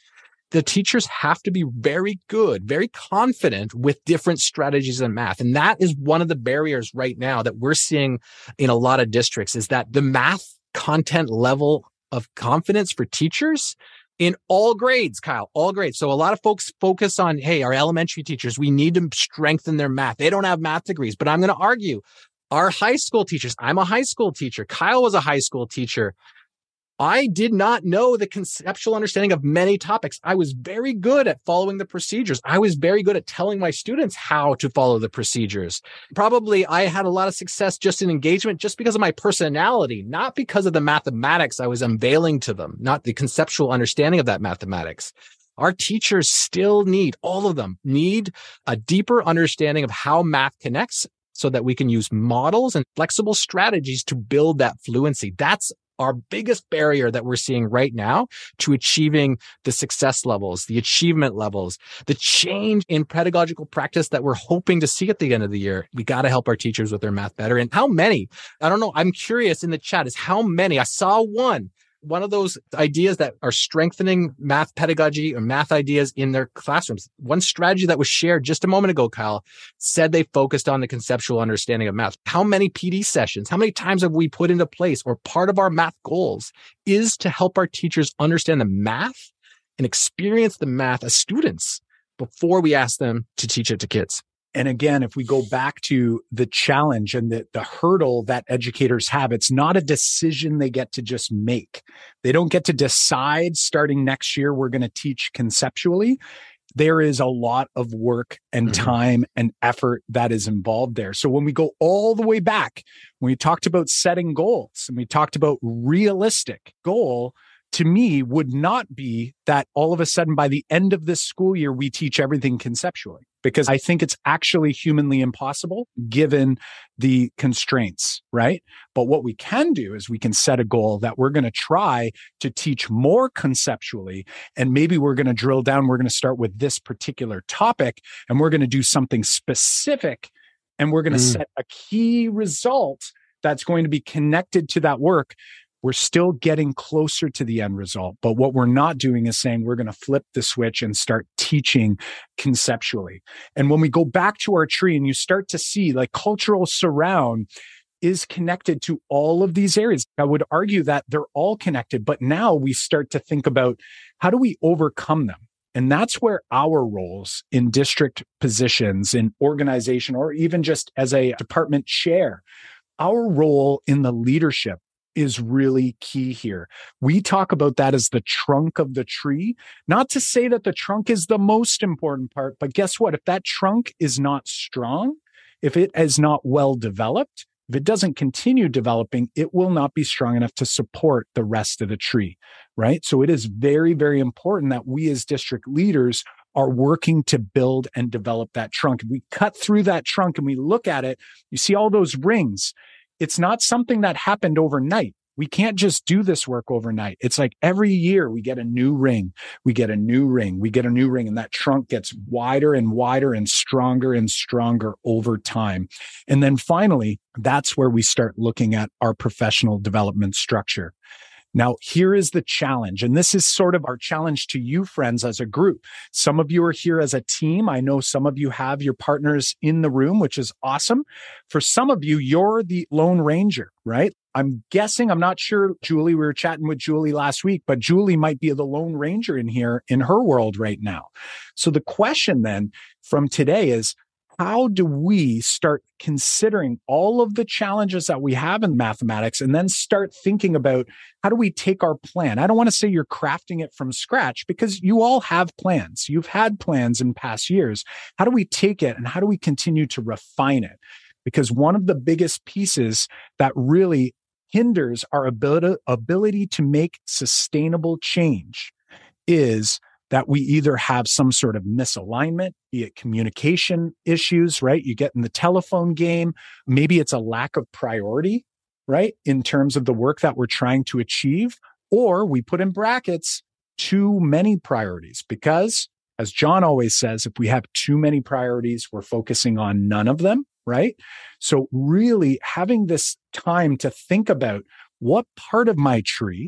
the teachers have to be very good, very confident with different strategies in math. And that is one of the barriers right now that we're seeing in a lot of districts, is that the math content level of confidence for teachers in all grades, Kyle, all grades. So a lot of folks focus on, hey, our elementary teachers, we need to strengthen their math. They don't have math degrees, but I'm going to argue our high school teachers, I'm a high school teacher. Kyle was a high school teacher. I did not know the conceptual understanding of many topics. I was very good at following the procedures. I was very good at telling my students how to follow the procedures. Probably I had a lot of success just in engagement just because of my personality, not because of the mathematics I was unveiling to them, not the conceptual understanding of that mathematics. Our teachers still need, all of them need a deeper understanding of how math connects so that we can use models and flexible strategies to build that fluency. That's our biggest barrier that we're seeing right now to achieving the success levels, the achievement levels, the change in pedagogical practice that we're hoping to see at the end of the year. We got to help our teachers with their math better. And how many? I don't know. I'm curious in the chat is how many. I saw one. One of those ideas that are strengthening math pedagogy or math ideas in their classrooms. One strategy that was shared just a moment ago, Kyle, said they focused on the conceptual understanding of math. How many P D sessions, how many times have we put into place, or part of our math goals is to help our teachers understand the math and experience the math as students before we ask them to teach it to kids? And again, if we go back to the challenge and the, the hurdle that educators have, it's not a decision they get to just make. They don't get to decide starting next year, we're going to teach conceptually. There is a lot of work and mm-hmm. time and effort that is involved there. So when we go all the way back, when we talked about setting goals and we talked about realistic goal, to me would not be that all of a sudden by the end of this school year, we teach everything conceptually, because I think it's actually humanly impossible given the constraints, right? But what we can do is we can set a goal that we're going to try to teach more conceptually. And maybe we're going to drill down. We're going to start with this particular topic and we're going to do something specific. And we're going to mm. set a key result that's going to be connected to that work. We're still getting closer to the end result. But what we're not doing is saying we're going to flip the switch and start teaching conceptually. And when we go back to our tree and you start to see like cultural surround is connected to all of these areas, I would argue that they're all connected. But now we start to think about how do we overcome them? And that's where our roles in district positions, in organization, or even just as a department chair, our role in the leadership is really key here. We talk about that as the trunk of the tree, not to say that the trunk is the most important part, but guess what? If that trunk is not strong, if it is not well developed, if it doesn't continue developing, it will not be strong enough to support the rest of the tree, right? So it is very, very important that we as district leaders are working to build and develop that trunk. If we cut through that trunk and we look at it, you see all those rings. It's not something that happened overnight. We can't just do this work overnight. It's like every year we get a new ring, we get a new ring, we get a new ring, and that trunk gets wider and wider and stronger and stronger over time. And then finally, that's where we start looking at our professional development structure. Now, here is the challenge, and this is sort of our challenge to you, friends, as a group. Some of you are here as a team. I know some of you have your partners in the room, which is awesome. For some of you, you're the Lone Ranger, right? I'm guessing, I'm not sure, Julie, we were chatting with Julie last week, but Julie might be the Lone Ranger in here in her world right now. So the question then from today is, how do we start considering all of the challenges that we have in mathematics and then start thinking about how do we take our plan? I don't want to say you're crafting it from scratch because you all have plans. You've had plans in past years. How do we take it and how do we continue to refine it? Because one of the biggest pieces that really hinders our ability, ability to make sustainable change is that we either have some sort of misalignment, be it communication issues, right? You get in the telephone game. Maybe it's a lack of priority, right? In terms of the work that we're trying to achieve, or we put in brackets, too many priorities. Because as John always says, if we have too many priorities, we're focusing on none of them, right? So really having this time to think about what part of my tree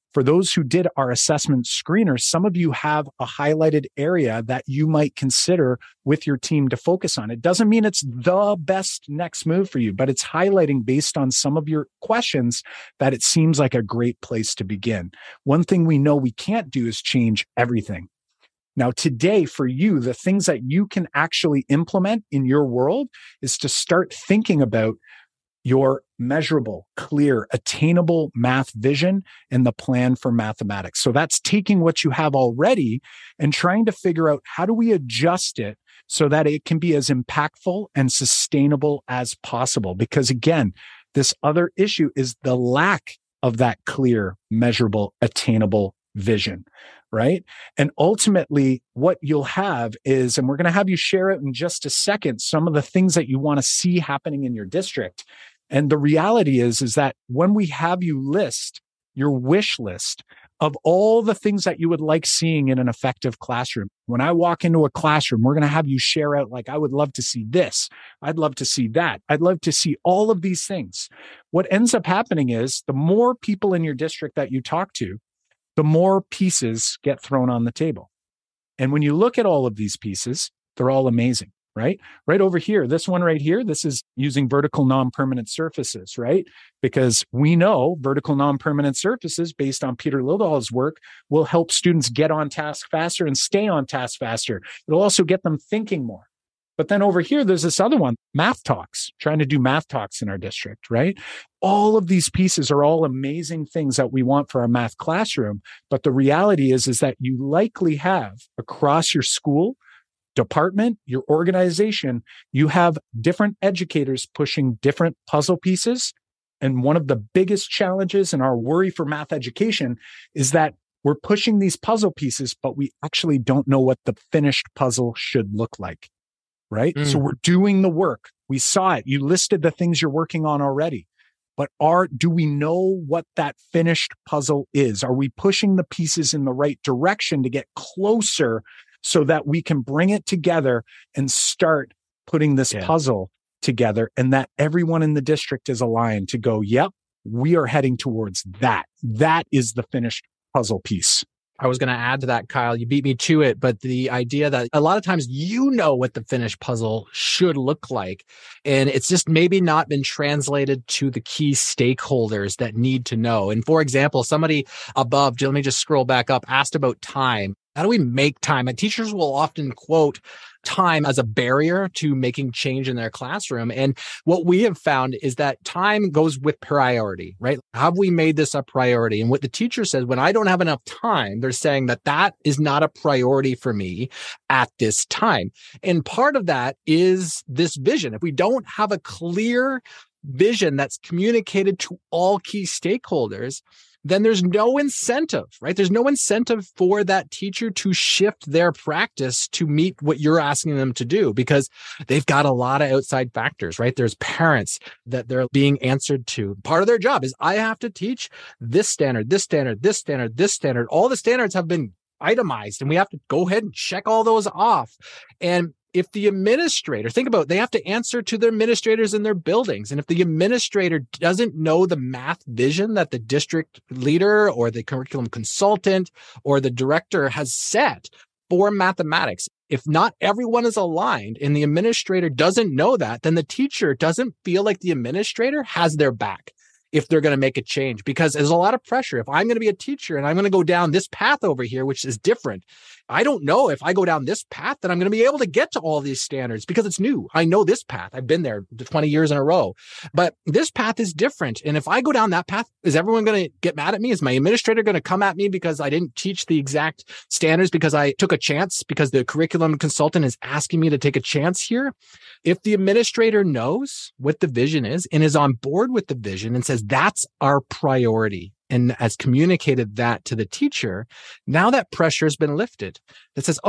For those who did our assessment screener, some of you have a highlighted area that you might consider with your team to focus on. It doesn't mean it's the best next move for you, but it's highlighting based on some of your questions that it seems like a great place to begin. One thing we know we can't do is change everything. Now, today for you, the things that you can actually implement in your world is to start thinking about your measurable, clear, attainable math vision and the plan for mathematics. So that's taking what you have already and trying to figure out how do we adjust it so that it can be as impactful and sustainable as possible. Because again, this other issue is the lack of that clear, measurable, attainable vision, right? And ultimately, what you'll have is, and we're going to have you share it in just a second, some of the things that you want to see happening in your district. And the reality is, is that when we have you list your wish list of all the things that you would like seeing in an effective classroom, when I walk into a classroom, we're going to have you share out, like, I would love to see this. I'd love to see that. I'd love to see all of these things. What ends up happening is the more people in your district that you talk to, the more pieces get thrown on the table. And when you look at all of these pieces, they're all amazing. Right? Right over here, this one right here, this is using vertical non-permanent surfaces, right? Because we know vertical non-permanent surfaces, based on Peter Lildahl's work, will help students get on task faster and stay on task faster. It'll also get them thinking more. But then over here, there's this other one, math talks, trying to do math talks in our district, right? All of these pieces are all amazing things that we want for our math classroom. But the reality is, is that you likely have across your school, department, your organization, you have different educators pushing different puzzle pieces. And one of the biggest challenges in our worry for math education is that we're pushing these puzzle pieces, but we actually don't know what the finished puzzle should look like, right? Mm. So we're doing the work. We saw it. You listed the things you're working on already. But are, do we know what that finished puzzle is? Are we pushing the pieces in the right direction to get closer so that we can bring it together and start putting this yeah. puzzle together, and that everyone in the district is aligned to go, yep, we are heading towards that. That is the finished puzzle piece. I was going to add to that, Kyle. You beat me to it, but the idea that a lot of times you know what the finished puzzle should look like, and it's just maybe not been translated to the key stakeholders that need to know. And for example, somebody above, let me just scroll back up, asked about time. How do we make time? And teachers will often quote time as a barrier to making change in their classroom. And what we have found is that time goes with priority, right? Have we made this a priority? And what the teacher says, when I don't have enough time, they're saying that that is not a priority for me at this time. And part of that is this vision. If we don't have a clear vision that's communicated to all key stakeholders, then there's no incentive, right? There's no incentive for that teacher to shift their practice to meet what you're asking them to do, because they've got a lot of outside factors, right? There's parents that they're being answered to. Part of their job is, I have to teach this standard, this standard, this standard, this standard. All the standards have been itemized, and we have to go ahead and check all those off. And if the administrator, think about it, they have to answer to their administrators in their buildings. And if the administrator doesn't know the math vision that the district leader or the curriculum consultant or the director has set for mathematics, if not everyone is aligned and the administrator doesn't know that, then the teacher doesn't feel like the administrator has their back if they're going to make a change, because there's a lot of pressure. If I'm going to be a teacher and I'm going to go down this path over here, which is different, I don't know if I go down this path that I'm going to be able to get to all these standards because it's new. I know this path. I've been there twenty years in a row, but this path is different. And if I go down that path, is everyone going to get mad at me? Is my administrator going to come at me because I didn't teach the exact standards, because I took a chance, because the curriculum consultant is asking me to take a chance here? If the administrator knows what the vision is and is on board with the vision and says, that's our priority, and has communicated that to the teacher, now that pressure has been lifted. That says, oh,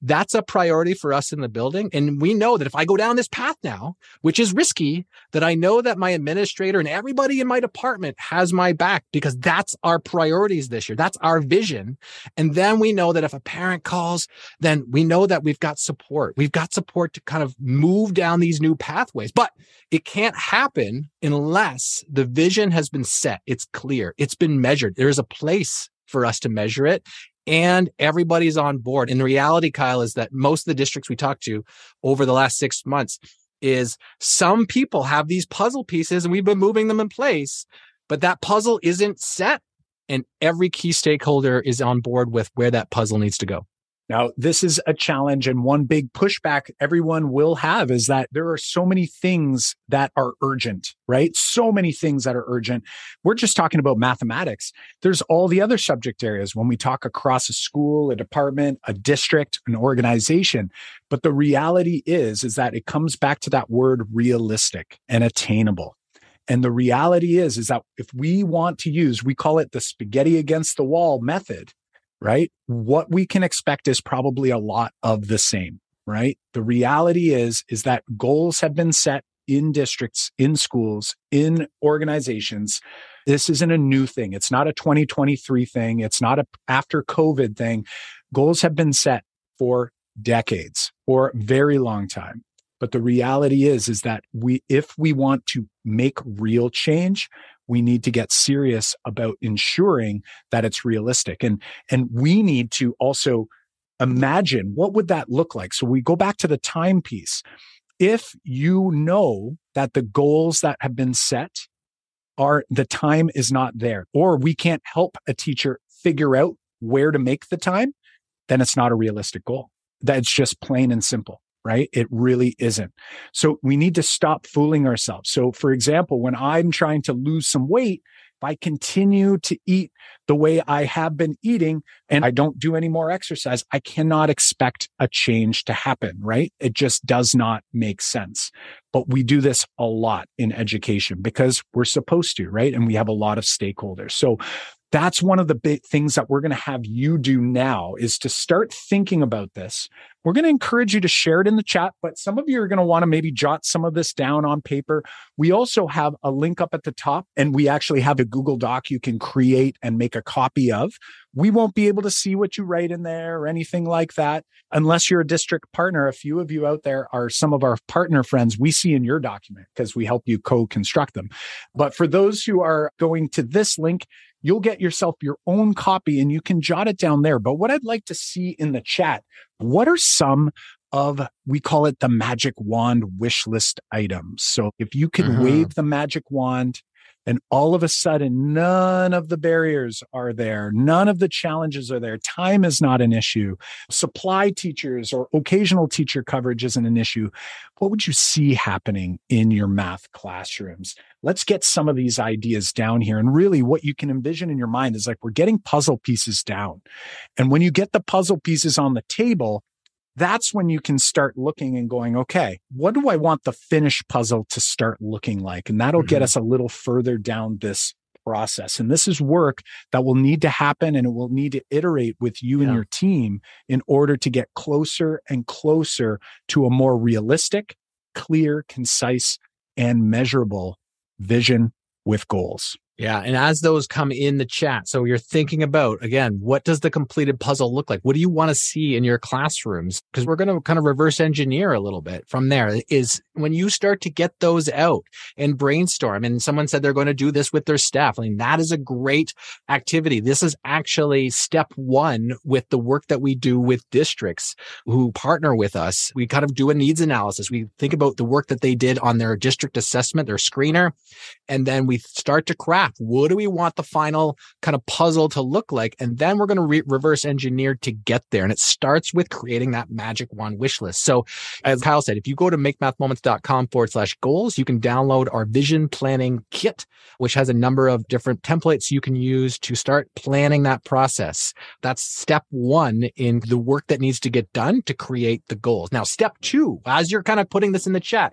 that's a priority for us in the building. And we know that if I go down this path now, which is risky, that I know that my administrator and everybody in my department has my back because that's our priorities this year. That's our vision. And then we know that if a parent calls, then we know that we've got support. We've got support to kind of move down these new pathways, but it can't happen unless the vision has been set. It's clear. It's been measured. There is a place for us to measure it. And everybody's on board. And the reality, Kyle, is that most of the districts we talked to over the last six months is some people have these puzzle pieces and we've been moving them in place, but that puzzle isn't set. And every key stakeholder is on board with where that puzzle needs to go. Now, this is a challenge, and one big pushback everyone will have is that there are so many things that are urgent, right? So many things that are urgent. We're just talking about mathematics. There's all the other subject areas when we talk across a school, a department, a district, an organization. But the reality is, is that it comes back to that word realistic and attainable. And the reality is, is that if we want to use, we call it the spaghetti against the wall method, right? What we can expect is probably a lot of the same, right? The reality is, is that goals have been set in districts, in schools, in organizations. This isn't a new thing. It's not a twenty twenty-three thing. It's not a after COVID thing. Goals have been set for decades, for a very long time. But the reality is, is that we, if we want to make real change, we need to get serious about ensuring that it's realistic. And, and we need to also imagine what would that look like. So we go back to the time piece. If you know that the goals that have been set are, the time is not there, or we can't help a teacher figure out where to make the time, then it's not a realistic goal. That's just plain and simple. Right? It really isn't. So we need to stop fooling ourselves. So for example, when I'm trying to lose some weight, if I continue to eat the way I have been eating and I don't do any more exercise, I cannot expect a change to happen, right? It just does not make sense. But we do this a lot in education because we're supposed to, right? And we have a lot of stakeholders. So that's one of the big things that we're going to have you do now is to start thinking about this. We're going to encourage you to share it in the chat, but some of you are going to want to maybe jot some of this down on paper. We also have a link up at the top, and we actually have a Google Doc you can create and make a copy of. We won't be able to see what you write in there or anything like that unless you're a district partner. A few of you out there are some of our partner friends we see in your document because we help you co-construct them. But for those who are going to this link, you'll get yourself your own copy and you can jot it down there. But what I'd like to see in the chat, what are some of, we call it the magic wand wish list items. So if you could mm-hmm. wave the magic wand and all of a sudden, none of the barriers are there. None of the challenges are there. Time is not an issue. Supply teachers or occasional teacher coverage isn't an issue. What would you see happening in your math classrooms? Let's get some of these ideas down here. And really what you can envision in your mind is like we're getting puzzle pieces down. And when you get the puzzle pieces on the table, that's when you can start looking and going, okay, what do I want the finished puzzle to start looking like? And that'll mm-hmm. get us a little further down this process. And this is work that will need to happen and it will need to iterate with you and yeah. your team in order to get closer and closer to a more realistic, clear, concise, and measurable vision with goals. Yeah. And as those come in the chat, so you're thinking about, again, what does the completed puzzle look like? What do you want to see in your classrooms? Because we're going to kind of reverse engineer a little bit from there is when you start to get those out and brainstorm. And someone said they're going to do this with their staff. I mean, that is a great activity. This is actually step one with the work that we do with districts who partner with us. We kind of do a needs analysis. We think about the work that they did on their district assessment, their screener, and then we start to craft what do we want the final kind of puzzle to look like? And then we're going to re- reverse engineer to get there. And it starts with creating that magic wand wish list. So as Kyle said, if you go to makemathmoments.com forward slash goals, you can download our vision planning kit, which has a number of different templates you can use to start planning that process. That's step one in the work that needs to get done to create the goals. Now, step two, as you're kind of putting this in the chat,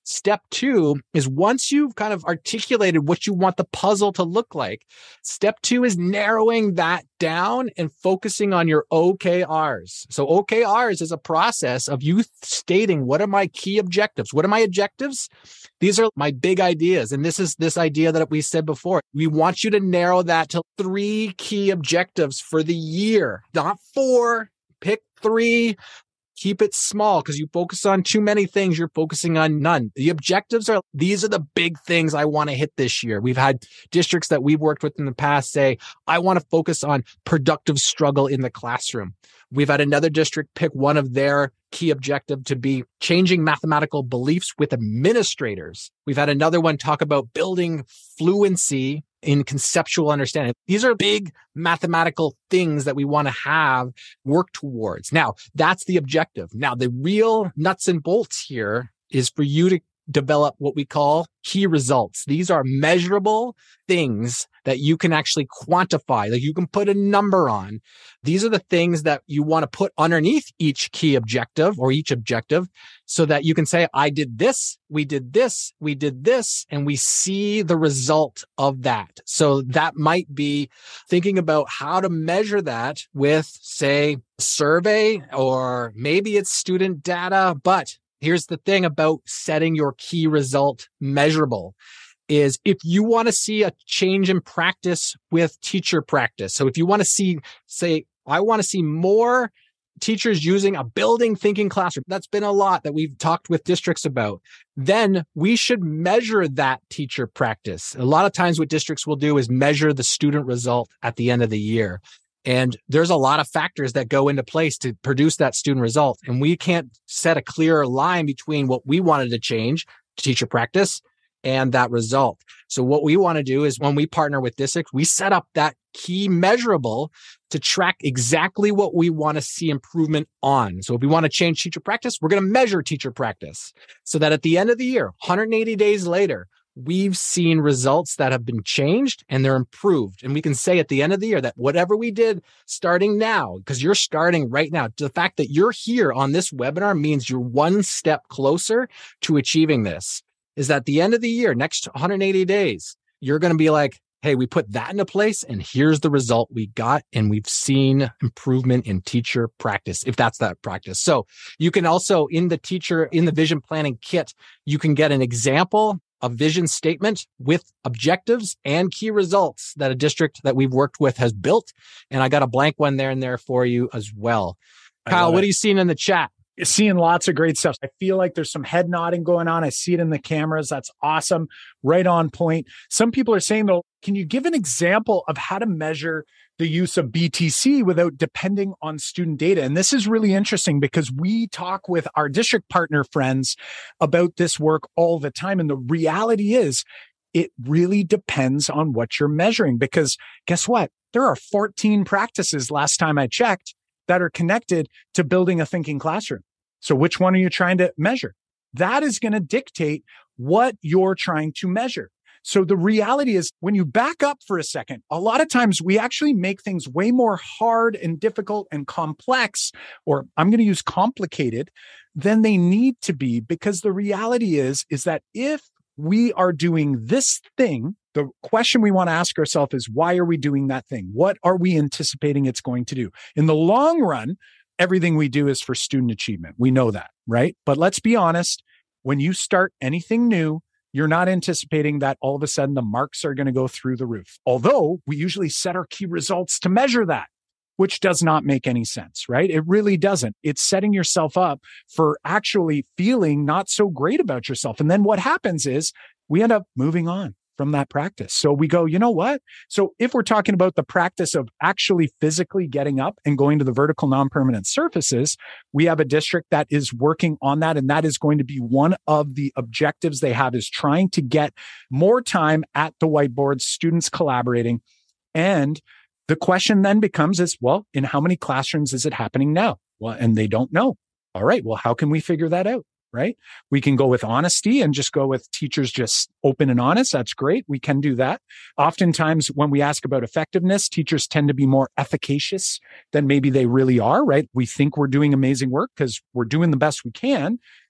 Step two is once you've kind of articulated what you want the puzzle to look like, step two is narrowing that down and focusing on your O K Rs. So O K Rs is a process of you stating, what are my key objectives? What are my objectives? These are my big ideas. And this is this idea that we said before. We want you to narrow that to three key objectives for the year, not four. Pick three. Keep it small because you focus on too many things. You're focusing on none. The objectives are, these are the big things I want to hit this year. We've had districts that we've worked with in the past say, I want to focus on productive struggle in the classroom. We've had another district pick one of their key objective to be changing mathematical beliefs with administrators. We've had another one talk about building fluency in conceptual understanding. These are big mathematical things that we want to have work towards. Now, that's the objective. Now, the real nuts and bolts here is for you to develop what we call key results. These are measurable things that you can actually quantify, that you can put a number on. These are the things that you want to put underneath each key objective or each objective so that you can say, I did this, we did this, we did this, and we see the result of that. So that might be thinking about how to measure that with, say, a survey, or maybe it's student data. But here's the thing about setting your key result measurable is if you want to see a change in practice with teacher practice. So if you want to see, say, I want to see more teachers using a building thinking classroom. That's been a lot that we've talked with districts about. Then we should measure that teacher practice. A lot of times what districts will do is measure the student result at the end of the year. And there's a lot of factors that go into place to produce that student result. And we can't set a clear line between what we wanted to change, teacher practice, and that result. So what we want to do is when we partner with districts, we set up that key measurable to track exactly what we want to see improvement on. So if we want to change teacher practice, we're going to measure teacher practice so that at the end of the year, one hundred eighty days later, we've seen results that have been changed and they're improved. And we can say at the end of the year that whatever we did starting now, because you're starting right now, the fact that you're here on this webinar means you're one step closer to achieving this. Is that at the end of the year, next one hundred eighty days, you're going to be like, hey, we put that into place and here's the result we got. And we've seen improvement in teacher practice, if that's that practice. So you can also in the teacher, in the vision planning kit, you can get an example, a vision statement with objectives and key results that a district that we've worked with has built. And I got a blank one there and there for you as well. Kyle, what are you seeing in the chat? Seeing lots of great stuff. I feel like there's some head nodding going on. I see it in the cameras. That's awesome. Right on point. Some people are saying, though, can you give an example of how to measure the use of B T C without depending on student data? And this is really interesting because we talk with our district partner friends about this work all the time. And the reality is it really depends on what you're measuring, because guess what? There are fourteen practices last time I checked that are connected to building a thinking classroom. So which one are you trying to measure? That is going to dictate what you're trying to measure. So the reality is when you back up for a second, a lot of times we actually make things way more hard and difficult and complex, or I'm going to use complicated, than they need to be, because the reality is, is that if we are doing this thing, the question we want to ask ourselves is, why are we doing that thing? What are we anticipating it's going to do? In the long run, everything we do is for student achievement. We know that, right? But let's be honest, when you start anything new, you're not anticipating that all of a sudden the marks are going to go through the roof. Although we usually set our key results to measure that, which does not make any sense, right? It really doesn't. It's setting yourself up for actually feeling not so great about yourself. And then what happens is we end up moving on from that practice. So we go, you know what? So if we're talking about the practice of actually physically getting up and going to the vertical non-permanent surfaces, we have a district that is working on that. And that is going to be one of the objectives they have, is trying to get more time at the whiteboard, students collaborating. And the question then becomes is, well, in how many classrooms is it happening now? Well, and they don't know. All right. Well, how can we figure that out? Right? We can go with honesty and just go with teachers just open and honest. That's great. We can do that. Oftentimes when we ask about effectiveness, teachers tend to be more efficacious than maybe they really are, right? We think we're doing amazing work because we're doing the best we can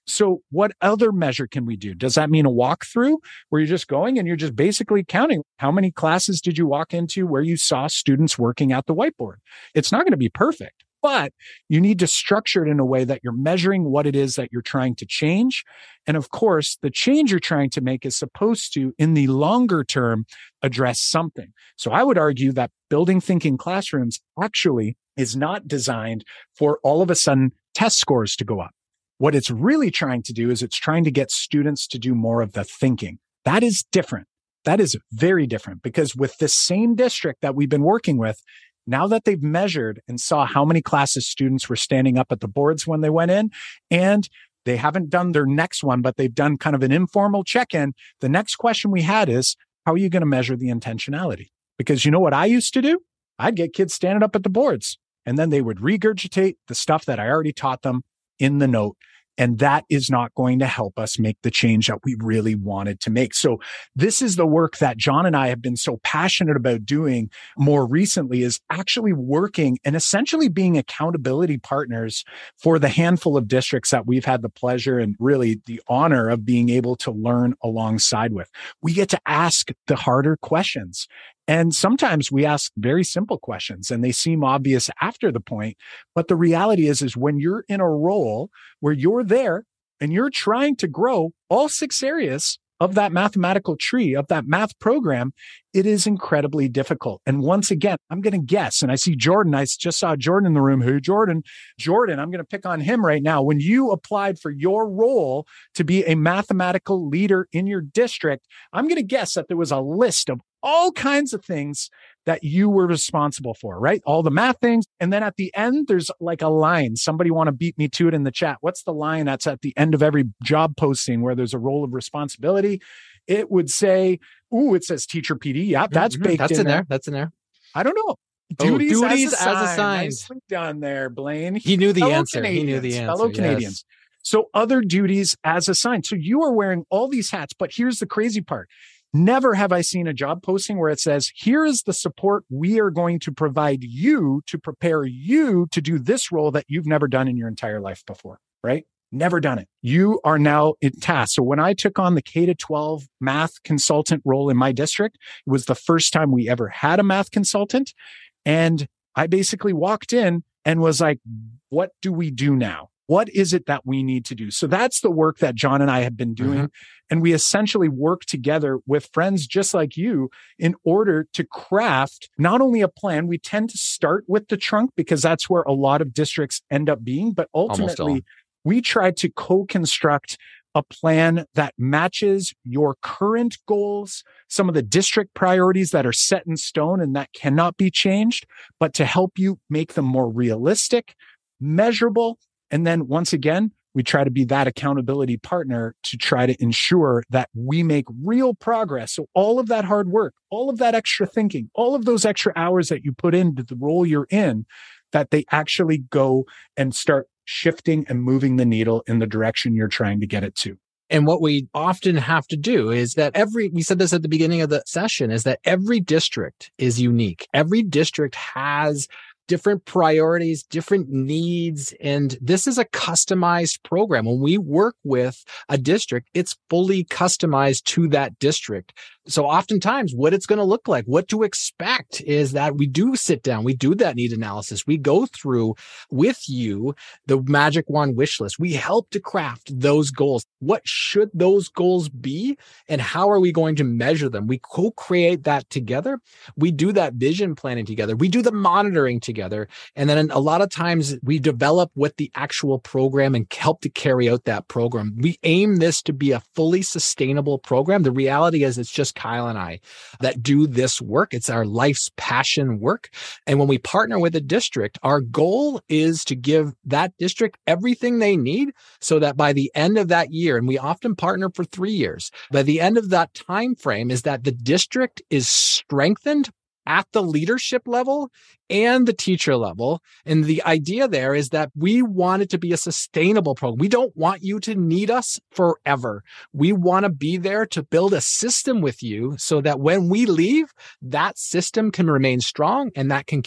So what other measure can we do? Does that mean a walkthrough where you're just going and you're just basically counting how many classes did you walk into where you saw students working at the whiteboard? It's not going to be perfect, but you need to structure it in a way that you're measuring what it is that you're trying to change. And of course, the change you're trying to make is supposed to, in the longer term, address something. So I would argue that building thinking classrooms actually is not designed for all of a sudden test scores to go up. What it's really trying to do is it's trying to get students to do more of the thinking. That is different. That is very different, because with this same district that we've been working with, now that they've measured and saw how many classes students were standing up at the boards when they went in, and they haven't done their next one, but they've done kind of an informal check-in, the next question we had is, how are you going to measure the intentionality? Because you know what I used to do? I'd get kids standing up at the boards, and then they would regurgitate the stuff that I already taught them in the note. And that is not going to help us make the change that we really wanted to make. So this is the work that John and I have been so passionate about doing more recently, is actually working and essentially being accountability partners for the handful of districts that we've had the pleasure and really the honor of being able to learn alongside with. We get to ask the harder questions. And sometimes we ask very simple questions and they seem obvious after the point. But the reality is, is when you're in a role where you're there and you're trying to grow all six areas of that mathematical tree, of that math program, it is incredibly difficult. And once again, I'm going to guess, and I see Jordan, I just saw Jordan in the room. Who, Jordan? Jordan, I'm going to pick on him right now. When you applied for your role to be a mathematical leader in your district, I'm going to guess that there was a list of all kinds of things that you were responsible for, right? All the math things. And then at the end, there's like a line. Somebody want to beat me to it in the chat. What's the line that's at the end of every job posting where there's a role of responsibility? It would say, ooh, it says teacher P D. Yeah, that's mm-hmm. baked that's in, in there. there. That's in there. I don't know. Duties, oh, duties as assigned. as assigned. Nicely done there, Blaine. He knew the fellow answer. Canadians, he knew the answer. Fellow yes. Canadians. So other duties as assigned. So you are wearing all these hats, but here's the crazy part. Never have I seen a job posting where it says, here is the support we are going to provide you to prepare you to do this role that you've never done in your entire life before, right? Never done it. You are now in task. So when I took on the K to twelve math consultant role in my district, it was the first time we ever had a math consultant. And I basically walked in and was like, what do we do now? What is it that we need to do? So that's the work that John and I have been doing. Mm-hmm. And we essentially work together with friends just like you in order to craft not only a plan. We tend to start with the trunk because that's where a lot of districts end up being, but ultimately we try to co-construct a plan that matches your current goals, some of the district priorities that are set in stone and that cannot be changed, but to help you make them more realistic, measurable. And then once again, we try to be that accountability partner to try to ensure that we make real progress. So all of that hard work, all of that extra thinking, all of those extra hours that you put into the role you're in, that they actually go and start shifting and moving the needle in the direction you're trying to get it to. And what we often have to do is that every, we said this at the beginning of the session, is that every district is unique. Every district has different priorities, different needs. And this is a customized program. When we work with a district, it's fully customized to that district. So oftentimes what it's going to look like, what to expect is that we do sit down, we do that need analysis. We go through with you the magic wand wish list. We help to craft those goals. What should those goals be? And how are we going to measure them? We co-create that together. We do that vision planning together. We do the monitoring together. And then a lot of times we develop what the actual program and help to carry out that program. We aim this to be a fully sustainable program. The reality is it's just Kyle and I that do this work. It's our life's passion work. And when we partner with a district, our goal is to give that district everything they need so that by the end of that year, and we often partner for three years, by the end of that time frame is that the district is strengthened at the leadership level and the teacher level. And the idea there is that we want it to be a sustainable program. We don't want you to need us forever. We want to be there to build a system with you so that when we leave, that system can remain strong and that can keep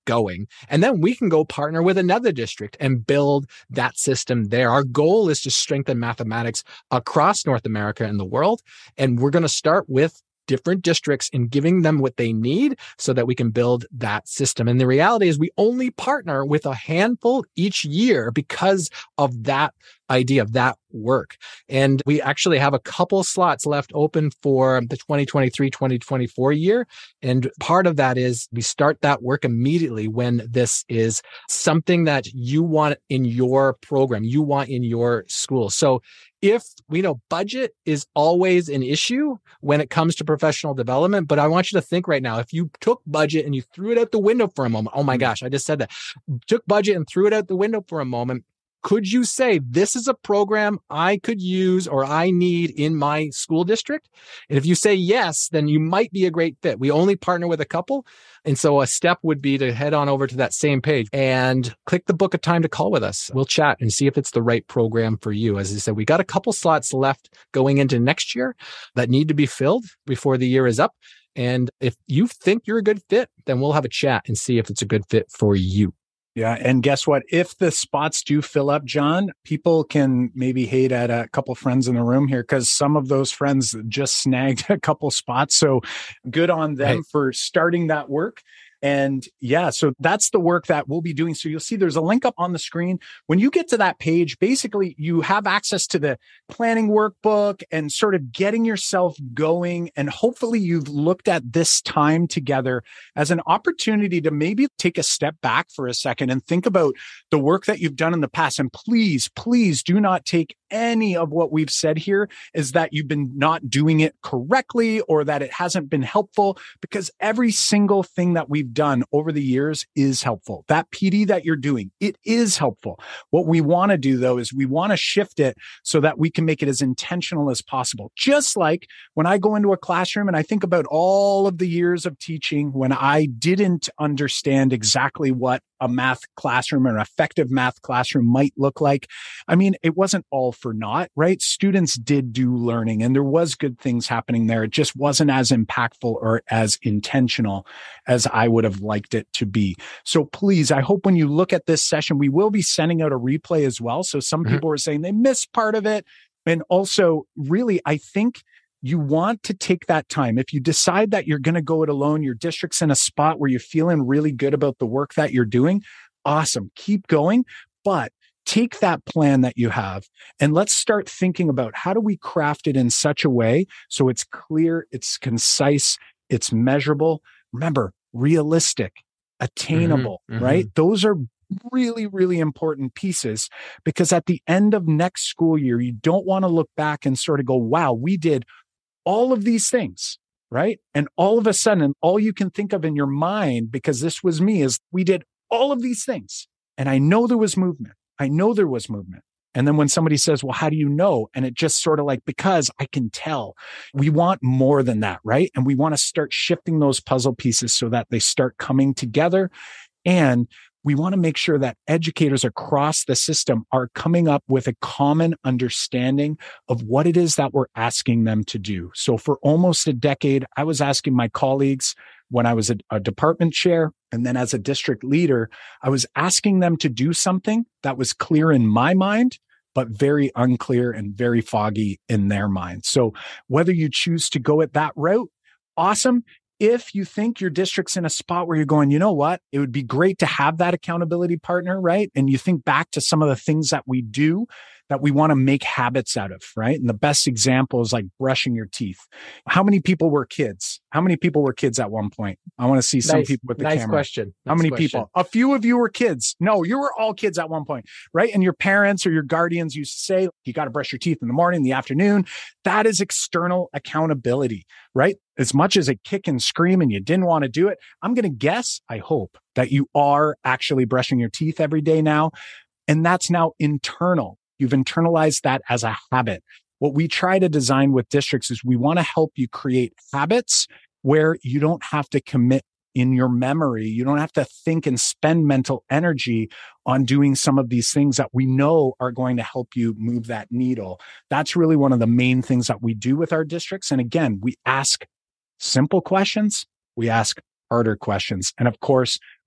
going. And then we can go partner with another district and build that system there. Our goal is to strengthen mathematics across North America and the world. And we're going to start with different districts and giving them what they need so that we can build that system. And the reality is we only partner with a handful each year because of that idea of that work. And we actually have a couple slots left open for the twenty twenty-three, twenty twenty-four year. And part of that is we start that work immediately when this is something that you want in your program, you want in your school. So if we know budget is always an issue when it comes to professional development, but I want you to think right now, if you took budget and you threw it out the window for a moment, oh my gosh, I just said that, took budget and threw it out the window for a moment, could you say, this is a program I could use or I need in my school district? And if you say yes, then you might be a great fit. We only partner with a couple. And so a step would be to head on over to that same page and click the book a time to call with us. We'll chat and see if it's the right program for you. As I said, we got a couple slots left going into next year that need to be filled before the year is up. And if you think you're a good fit, then we'll have a chat and see if it's a good fit for you. Yeah. And guess what? If the spots do fill up, John, people can maybe hate at a couple friends in the room here because some of those friends just snagged a couple spots. So good on them right. for starting that work. And yeah, so that's the work that we'll be doing. So you'll see there's a link up on the screen. When you get to that page, basically you have access to the planning workbook and sort of getting yourself going. And hopefully you've looked at this time together as an opportunity to maybe take a step back for a second and think about the work that you've done in the past. And please, please do not take any of what we've said here is that you've been not doing it correctly or that it hasn't been helpful, because every single thing that we've done over the years is helpful. That P D that you're doing, it is helpful. What we want to do though is we want to shift it so that we can make it as intentional as possible. Just like when I go into a classroom and I think about all of the years of teaching when I didn't understand exactly what a math classroom or an effective math classroom might look like. I mean, it wasn't all for naught, right? Students did do learning and there was good things happening there. It just wasn't as impactful or as intentional as I would have liked it to be. So please, I hope when you look at this session, we will be sending out a replay as well. So some mm-hmm. people are saying they missed part of it. And also really, I think you want to take that time. If you decide that you're going to go it alone, your district's in a spot where you're feeling really good about the work that you're doing, awesome. Keep going. But take that plan that you have and let's start thinking about how do we craft it in such a way so it's clear, it's concise, it's measurable. Remember, realistic, attainable, mm-hmm, mm-hmm. right? Those are really, really important pieces because at the end of next school year, you don't want to look back and sort of go, wow, we did all of these things, right? And all of a sudden, all you can think of in your mind, because this was me, is we did all of these things. And I know there was movement. I know there was movement. And then when somebody says, well, how do you know? And it just sort of like, because I can tell. We want more than that, right? And we want to start shifting those puzzle pieces so that they start coming together. And we want to make sure that educators across the system are coming up with a common understanding of what it is that we're asking them to do. So for almost a decade, I was asking my colleagues when I was a, a department chair and then as a district leader, I was asking them to do something that was clear in my mind, but very unclear and very foggy in their mind. So whether you choose to go at that route, awesome. If you think your district's in a spot where you're going, you know what, it would be great to have that accountability partner, right? And you think back to some of the things that we do that we want to make habits out of, right? And the best example is like brushing your teeth. How many people were kids? How many people were kids at one point? I want to see some nice, people with the nice camera. Question. How nice many question. people? A few of you were kids. No, you were all kids at one point, right? And your parents or your guardians used to say, you got to brush your teeth in the morning, in the afternoon. That is external accountability, right? As much as a kick and scream and you didn't want to do it, I'm going to guess, I hope, that you are actually brushing your teeth every day now. And that's now internal. You've internalized that as a habit. What we try to design with districts is we want to help you create habits where you don't have to commit in your memory. You don't have to think and spend mental energy on doing some of these things that we know are going to help you move that needle. That's really one of the main things that we do with our districts. And again, we ask simple questions. We ask harder questions. And of course,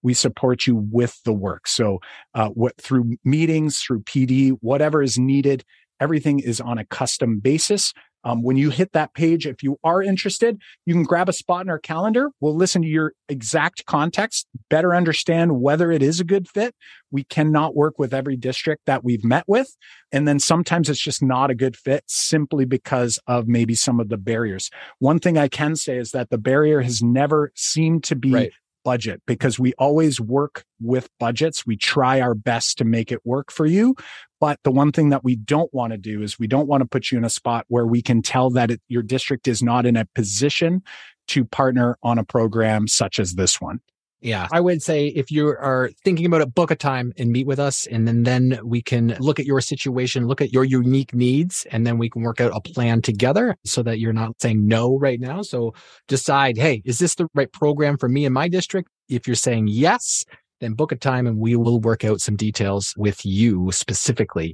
we support you with the work. So uh, what through meetings, through P D, whatever is needed, everything is on a custom basis. Um, when you hit that page, if you are interested, you can grab a spot in our calendar. We'll listen to your exact context, better understand whether it is a good fit. We cannot work with every district that we've met with. And then sometimes it's just not a good fit simply because of maybe some of the barriers. One thing I can say is that the barrier has never seemed to be right. budget, because we always work with budgets. We try our best to make it work for you. But the one thing that we don't want to do is we don't want to put you in a spot where we can tell that it, your district is not in a position to partner on a program such as this one. Yeah, I would say if you are thinking about it, book a time and meet with us. And then, then we can look at your situation, look at your unique needs, and then we can work out a plan together so that you're not saying no right now. So decide, hey, is this the right program for me in my district? If you're saying yes, then book a time and we will work out some details with you specifically.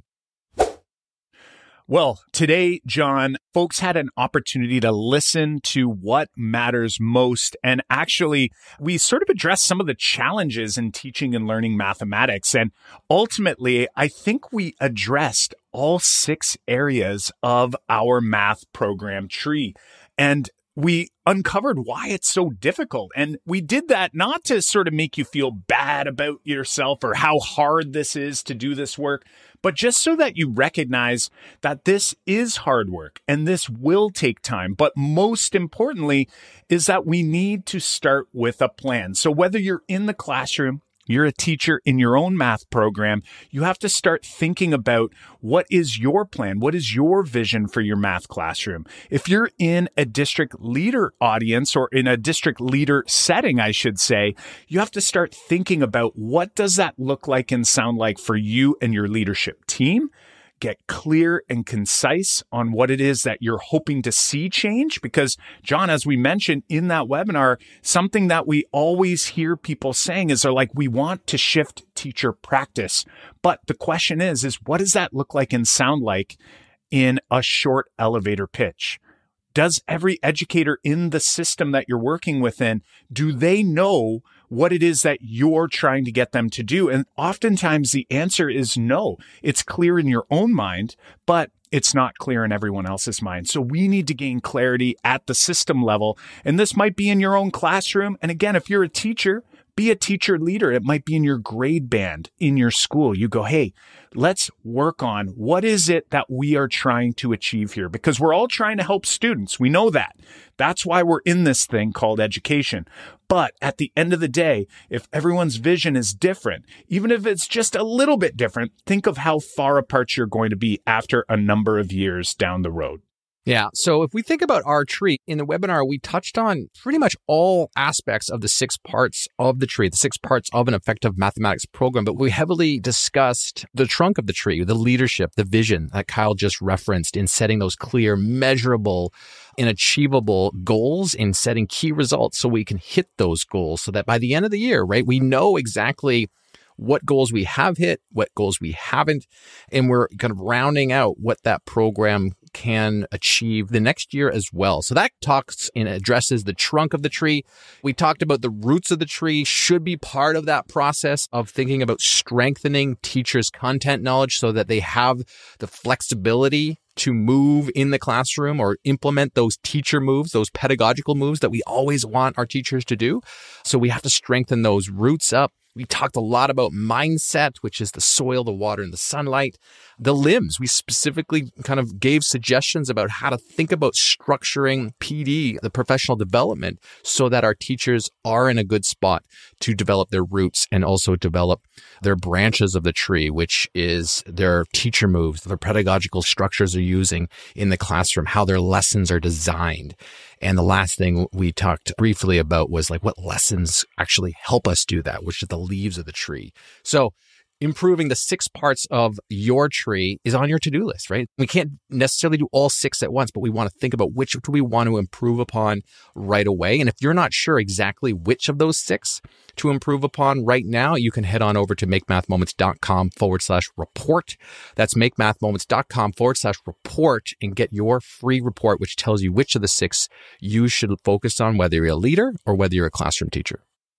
Well, today, John, folks had an opportunity to listen to what matters most. And actually, we sort of addressed some of the challenges in teaching and learning mathematics. And ultimately, I think we addressed all six areas of our math program tree. And we uncovered why it's so difficult. And we did that not to sort of make you feel bad about yourself or how hard this is to do this work, but just so that you recognize that this is hard work and this will take time. But most importantly is that we need to start with a plan. So whether you're in the classroom, you're a teacher in your own math program, you have to start thinking about what is your plan? What is your vision for your math classroom? If you're in a district leader audience or in a district leader setting, I should say, you have to start thinking about what does that look like and sound like for you and your leadership team. Get clear and concise on what it is that you're hoping to see change. Because, John, as we mentioned in that webinar, something that we always hear people saying is they're like, we want to shift teacher practice. But the question is, is what does that look like and sound like in a short elevator pitch? Does every educator in the system that you're working within, do they know what it is that you're trying to get them to do? And oftentimes the answer is no. It's clear in your own mind, but it's not clear in everyone else's mind. So we need to gain clarity at the system level. And this might be in your own classroom. And again, if you're a teacher, be a teacher leader. It might be in your grade band in your school. You go, hey, let's work on what is it that we are trying to achieve here? Because we're all trying to help students. We know that. That's why we're in this thing called education. But at the end of the day, if everyone's vision is different, even if it's just a little bit different, think of how far apart you're going to be after a number of years down the road. Yeah. So if we think about our tree, in the webinar, we touched on pretty much all aspects of the six parts of the tree, the six parts of an effective mathematics program, but we heavily discussed the trunk of the tree, the leadership, the vision that Kyle just referenced in setting those clear, measurable, and achievable goals, in setting key results so we can hit those goals so that by the end of the year, right, we know exactly what goals we have hit, what goals we haven't, and we're kind of rounding out what that program can achieve the next year as well. So that talks and addresses the trunk of the tree. We talked about the roots of the tree should be part of that process of thinking about strengthening teachers' content knowledge so that they have the flexibility to move in the classroom or implement those teacher moves, those pedagogical moves that we always want our teachers to do. So we have to strengthen those roots up. We talked a lot about mindset, which is the soil, the water, and the sunlight. The limbs, we specifically kind of gave suggestions about how to think about structuring P D, the professional development, so that our teachers are in a good spot to develop their roots and also develop their branches of the tree, which is their teacher moves, their pedagogical structures they're using in the classroom, how their lessons are designed. And the last thing we talked briefly about was like what lessons actually help us do that, which is the leaves of the tree. So improving the six parts of your tree is on your to-do list, right? We can't necessarily do all six at once, but we want to think about which do we want to improve upon right away. And if you're not sure exactly which of those six to improve upon right now, you can head on over to makemathmoments.com forward slash report. That's makemathmoments.com forward slash report and get your free report, which tells you which of the six you should focus on, whether you're a leader or whether you're a classroom teacher.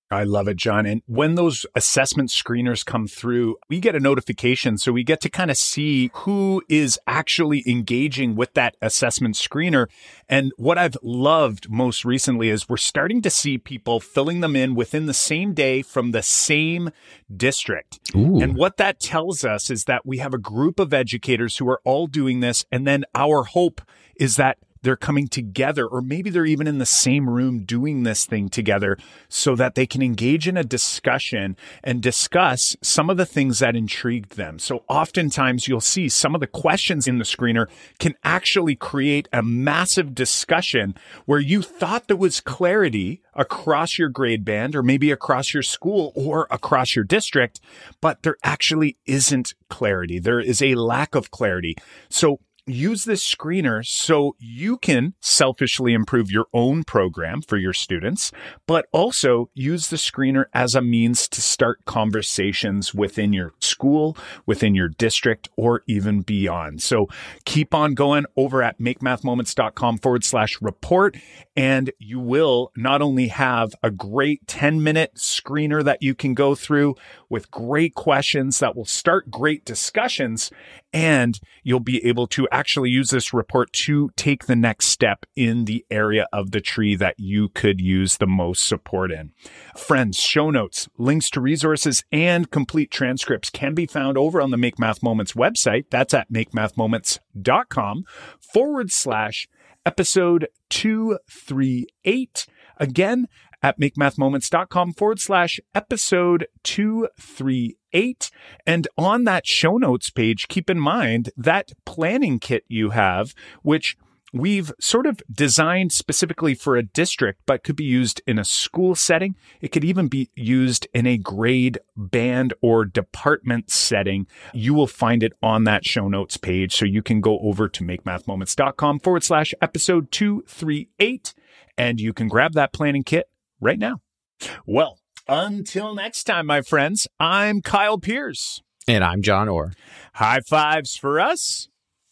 I love it, John. And when those assessment screeners come through, we get a notification. So we get to kind of see who is actually engaging with that assessment screener. And what I've loved most recently is we're starting to see people filling them in within the same day from the same district. Ooh. And what that tells us is that we have a group of educators who are all doing this. And then our hope is that they're coming together, or maybe they're even in the same room doing this thing together so that they can engage in a discussion and discuss some of the things that intrigued them. So oftentimes you'll see some of the questions in the screener can actually create a massive discussion where you thought there was clarity across your grade band or maybe across your school or across your district, but there actually isn't clarity. There is a lack of clarity. So use this screener so you can selfishly improve your own program for your students, but also use the screener as a means to start conversations within your school, within your district, or even beyond. So keep on going over at makemathmoments.com forward slash report, and you will not only have a great ten minute screener that you can go through with great questions that will start great discussions, and you'll be able to actually use this report to take the next step in the area of the tree that you could use the most support in. Friends, show notes, links to resources, and complete transcripts can be found over on the Make Math Moments website. That's at makemathmoments.com forward slash episode two thirty-eight. Again, at makemathmoments.com forward slash episode two thirty-eight. And on that show notes page, keep in mind that planning kit you have, which we've sort of designed specifically for a district, but could be used in a school setting. It could even be used in a grade, band, or department setting. You will find it on that show notes page. So you can go over to makemathmoments.com forward slash episode two thirty-eight, and you can grab that planning kit right now. Well, until next time, my friends, I'm Kyle Pierce. And I'm John Orr. High fives for us.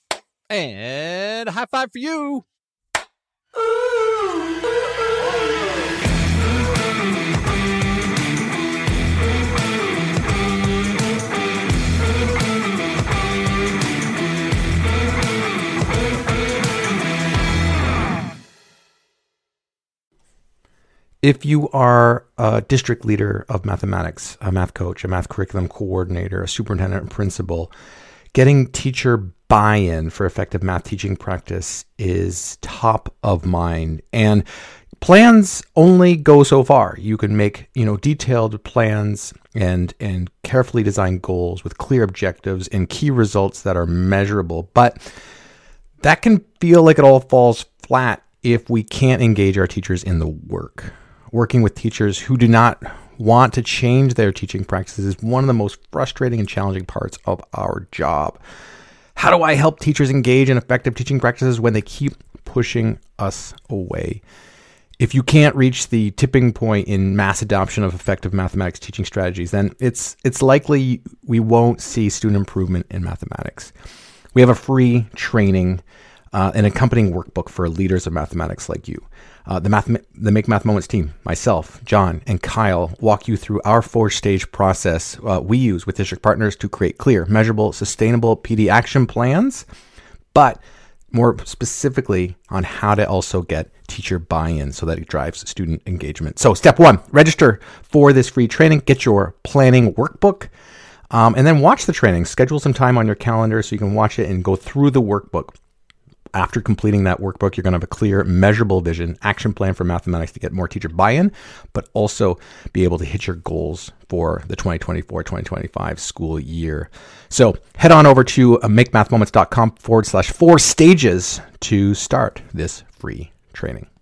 And a high five for you. If you are a district leader of mathematics, a math coach, a math curriculum coordinator, a superintendent and principal, getting teacher buy-in for effective math teaching practice is top of mind. And plans only go so far. You can make, you know, detailed plans and and carefully designed goals with clear objectives and key results that are measurable. But that can feel like it all falls flat if we can't engage our teachers in the work. Working with teachers who do not want to change their teaching practices is one of the most frustrating and challenging parts of our job. How do I help teachers engage in effective teaching practices when they keep pushing us away? If you can't reach the tipping point in mass adoption of effective mathematics teaching strategies, then it's it's likely we won't see student improvement in mathematics. We have a free training uh, and accompanying workbook for leaders of mathematics like you. Uh, the, math, the Make Math Moments team, myself, John, and Kyle walk you through our four-stage process uh, we use with district partners to create clear, measurable, sustainable P D action plans, but more specifically on how to also get teacher buy-in so that it drives student engagement. So step one, register for this free training, get your planning workbook, um, and then watch the training. Schedule some time on your calendar so you can watch it and go through the workbook. After completing that workbook, you're going to have a clear, measurable vision, action plan for mathematics to get more teacher buy-in, but also be able to hit your goals for the twenty twenty-four twenty twenty-five school year. So head on over to makemathmoments.com forward slash four stages to start this free training.